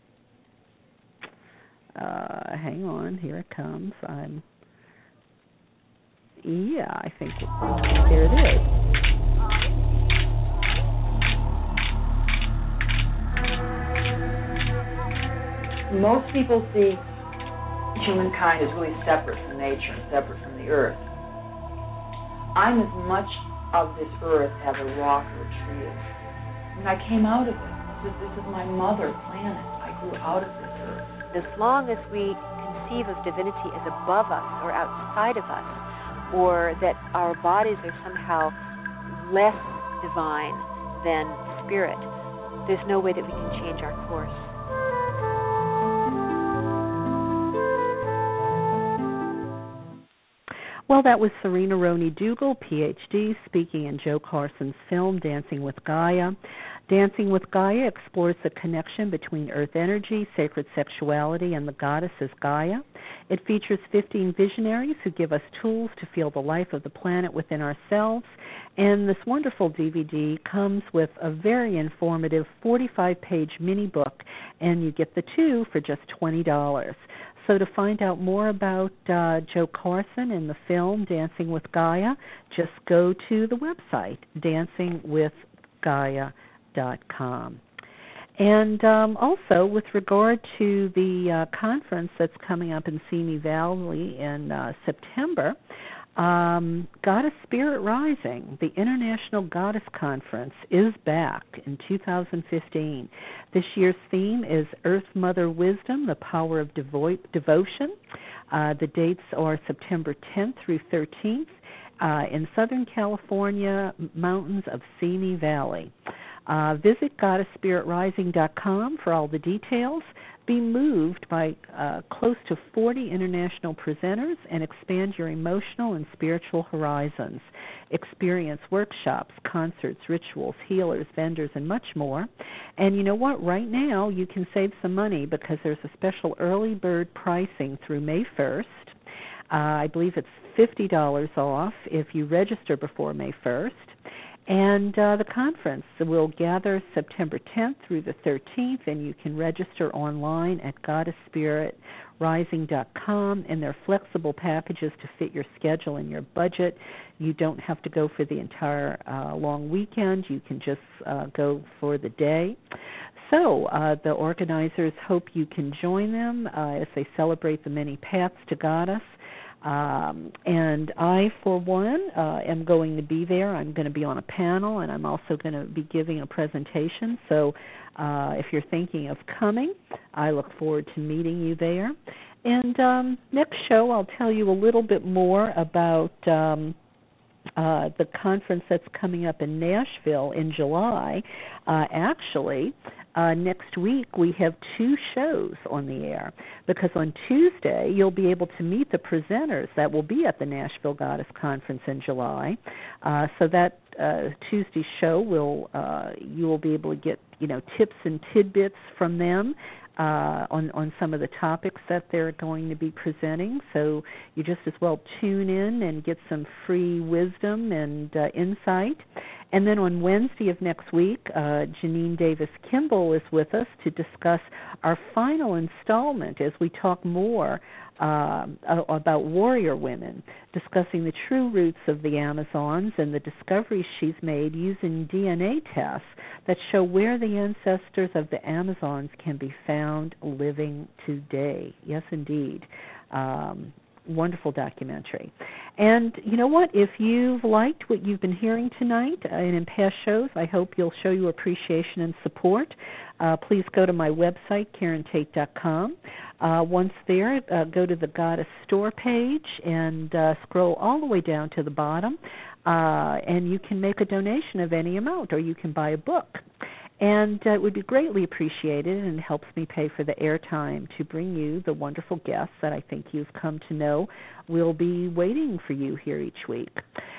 Uh, hang on, here it comes. I'm Yeah, I think it, there it is. Most people see humankind as really separate from nature and separate from the earth. I'm as much of this earth as a rock or a tree is. And I came out of it. This is, this is my mother planet. I grew out of this earth. As long as we conceive of divinity as above us or outside of us, or that our bodies are somehow less divine than spirit, there's no way that we can change our course. Well, that was Serena Roney Dougal, P H D, speaking in Joe Carson's film, Dancing with Gaia. Dancing with Gaia explores the connection between earth energy, sacred sexuality, and the goddesses Gaia. It features fifteen visionaries who give us tools to feel the life of the planet within ourselves. And this wonderful D V D comes with a very informative forty-five page mini book, and you get the two for just twenty dollars. So to find out more about uh, Joe Carson and the film Dancing with Gaia, just go to the website, dancing with gaia dot com. And um, also, with regard to the uh, conference that's coming up in Simi Valley in uh, September, um, Goddess Spirit Rising, the International Goddess Conference, is back in two thousand fifteen. This year's theme is Earth Mother Wisdom, the Power of Devo- Devotion. Uh, the dates are September tenth through thirteenth uh, in Southern California mountains of Simi Valley. Uh, visit goddess spirit rising dot com for all the details. Be moved by uh, close to forty international presenters and expand your emotional and spiritual horizons. Experience workshops, concerts, rituals, healers, vendors, and much more. And you know what? Right now you can save some money because there's a special early bird pricing through May first. Uh, I believe it's fifty dollars off if you register before May first. And uh, the conference will gather September tenth through the thirteenth, and you can register online at goddess spirit rising dot com, and there are flexible packages to fit your schedule and your budget. You don't have to go for the entire uh, long weekend. You can just uh, go for the day. So uh, the organizers hope you can join them uh, as they celebrate the many paths to Goddess. Um, and I, for one, uh, am going to be there. I'm going to be on a panel, and I'm also going to be giving a presentation. So uh, if you're thinking of coming, I look forward to meeting you there. And um, next show, I'll tell you a little bit more about um, uh, the conference that's coming up in Nashville in July. Uh, actually, Uh, next week we have two shows on the air, because on Tuesday you'll be able to meet the presenters that will be at the Nashville Goddess Conference in July. Uh, so that uh, Tuesday show will uh, you will be able to get you know tips and tidbits from them uh, on on some of the topics that they're going to be presenting. So you just as well tune in and get some free wisdom and uh, insight. And then on Wednesday of next week, uh, Janine Davis Kimball is with us to discuss our final installment as we talk more uh, about warrior women, discussing the true roots of the Amazons and the discoveries she's made using D N A tests that show where the ancestors of the Amazons can be found living today. Yes, indeed. Um, wonderful documentary. And you know what? If you've liked what you've been hearing tonight uh, and in past shows, I hope you'll show your appreciation and support. Uh, please go to my website, Karen Tate dot com. Uh, once there, uh, go to the Goddess Store page and uh, scroll all the way down to the bottom, uh, and you can make a donation of any amount, or you can buy a book. And uh, it would be greatly appreciated, and helps me pay for the airtime to bring you the wonderful guests that I think you've come to know will be waiting for you here each week.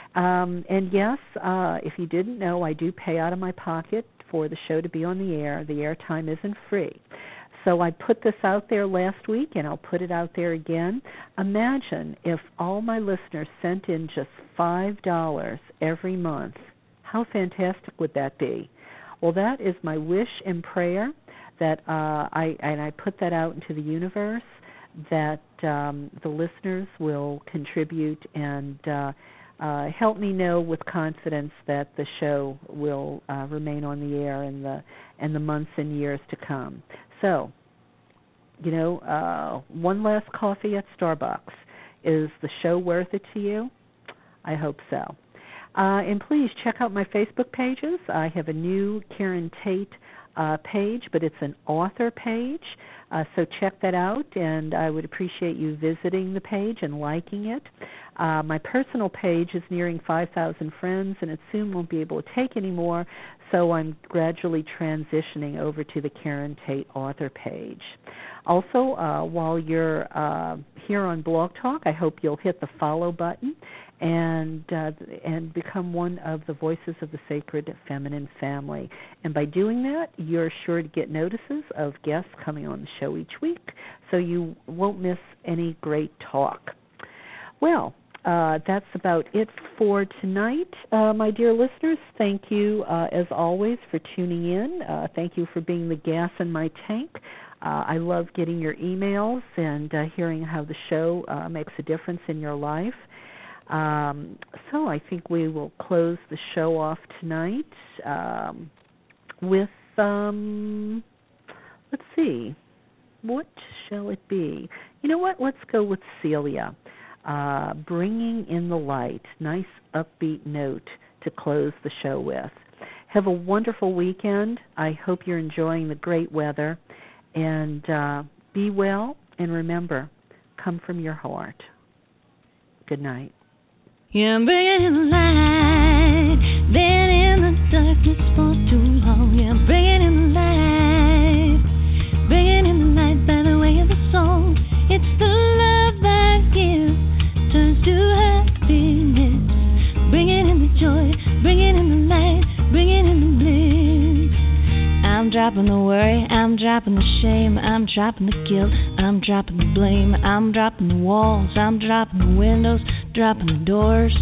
Um, and yes, uh, if you didn't know, I do pay out of my pocket for the show to be on the air. The airtime isn't free. So I put this out there last week, and I'll put it out there again. Imagine if all my listeners sent in just five dollars every month. How fantastic would that be? Well, that is my wish and prayer, that uh, I and I put that out into the universe, that um, the listeners will contribute and uh, uh, help me know with confidence that the show will uh, remain on the air in the in the months and years to come. So, you know, uh, one last coffee at Starbucks. Is the show worth it to you? I hope so. Uh, and please check out my Facebook pages. I have a new Karen Tate uh, page, but it's an author page. Uh, so check that out, and I would appreciate you visiting the page and liking it. Uh, my personal page is nearing five thousand friends, and it soon won't be able to take any more, so I'm gradually transitioning over to the Karen Tate author page. Also, uh, while you're uh, here on Blog Talk, I hope you'll hit the follow button and uh, and become one of the Voices of the Sacred Feminine family. And by doing that, you're sure to get notices of guests coming on the show each week, so you won't miss any great talk. Well, uh, that's about it for tonight, uh, my dear listeners. Thank you, uh, as always, for tuning in. Uh, thank you for being the gas in my tank. Uh, I love getting your emails and uh, hearing how the show uh, makes a difference in your life. Um, so I think we will close the show off tonight um, with, um, let's see, what shall it be? You know what? Let's go with Celia. Uh, Bringing in the Light. Nice upbeat note to close the show with. Have a wonderful weekend. I hope you're enjoying the great weather. And uh, be well, and remember, come from your heart. Good night. Yeah, bringing in the light. Been in the darkness for too long. Yeah, bringing in the light. Bringing in the light by the way of the song. It's the love that gives, turns to happiness. Bringing in the joy, bringing in the light, bringing in the bliss. I'm dropping the worry, I'm dropping the shame, I'm dropping the guilt, I'm dropping the blame, I'm dropping the walls, I'm dropping the windows, dropping the doors.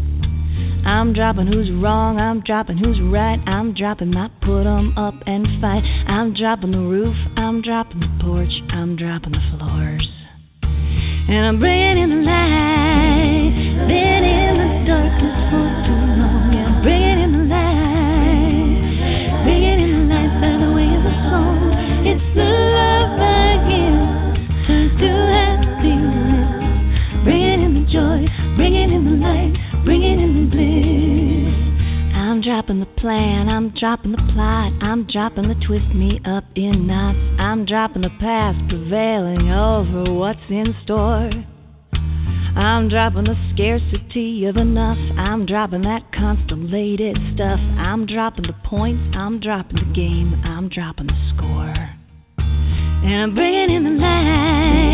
I'm dropping who's wrong, I'm dropping who's right, I'm dropping my put 'em up and fight. I'm dropping the roof, I'm dropping the porch, I'm dropping the floors. And I'm bringing in the light. Been in the darkness for too long. Yeah, I'm bringing in the light. Bringing in the light by the way of the song. It's the love I give, turns to happiness. Bringing in the joy, bringing in the light, bringing in the bliss. I'm dropping the plan, I'm dropping the plot, I'm dropping the twist me up in knots. I'm dropping the past, prevailing over what's in store. I'm dropping the scarcity of enough, I'm dropping that constellated stuff. I'm dropping the points, I'm dropping the game, I'm dropping the score. And I'm bringing in the light.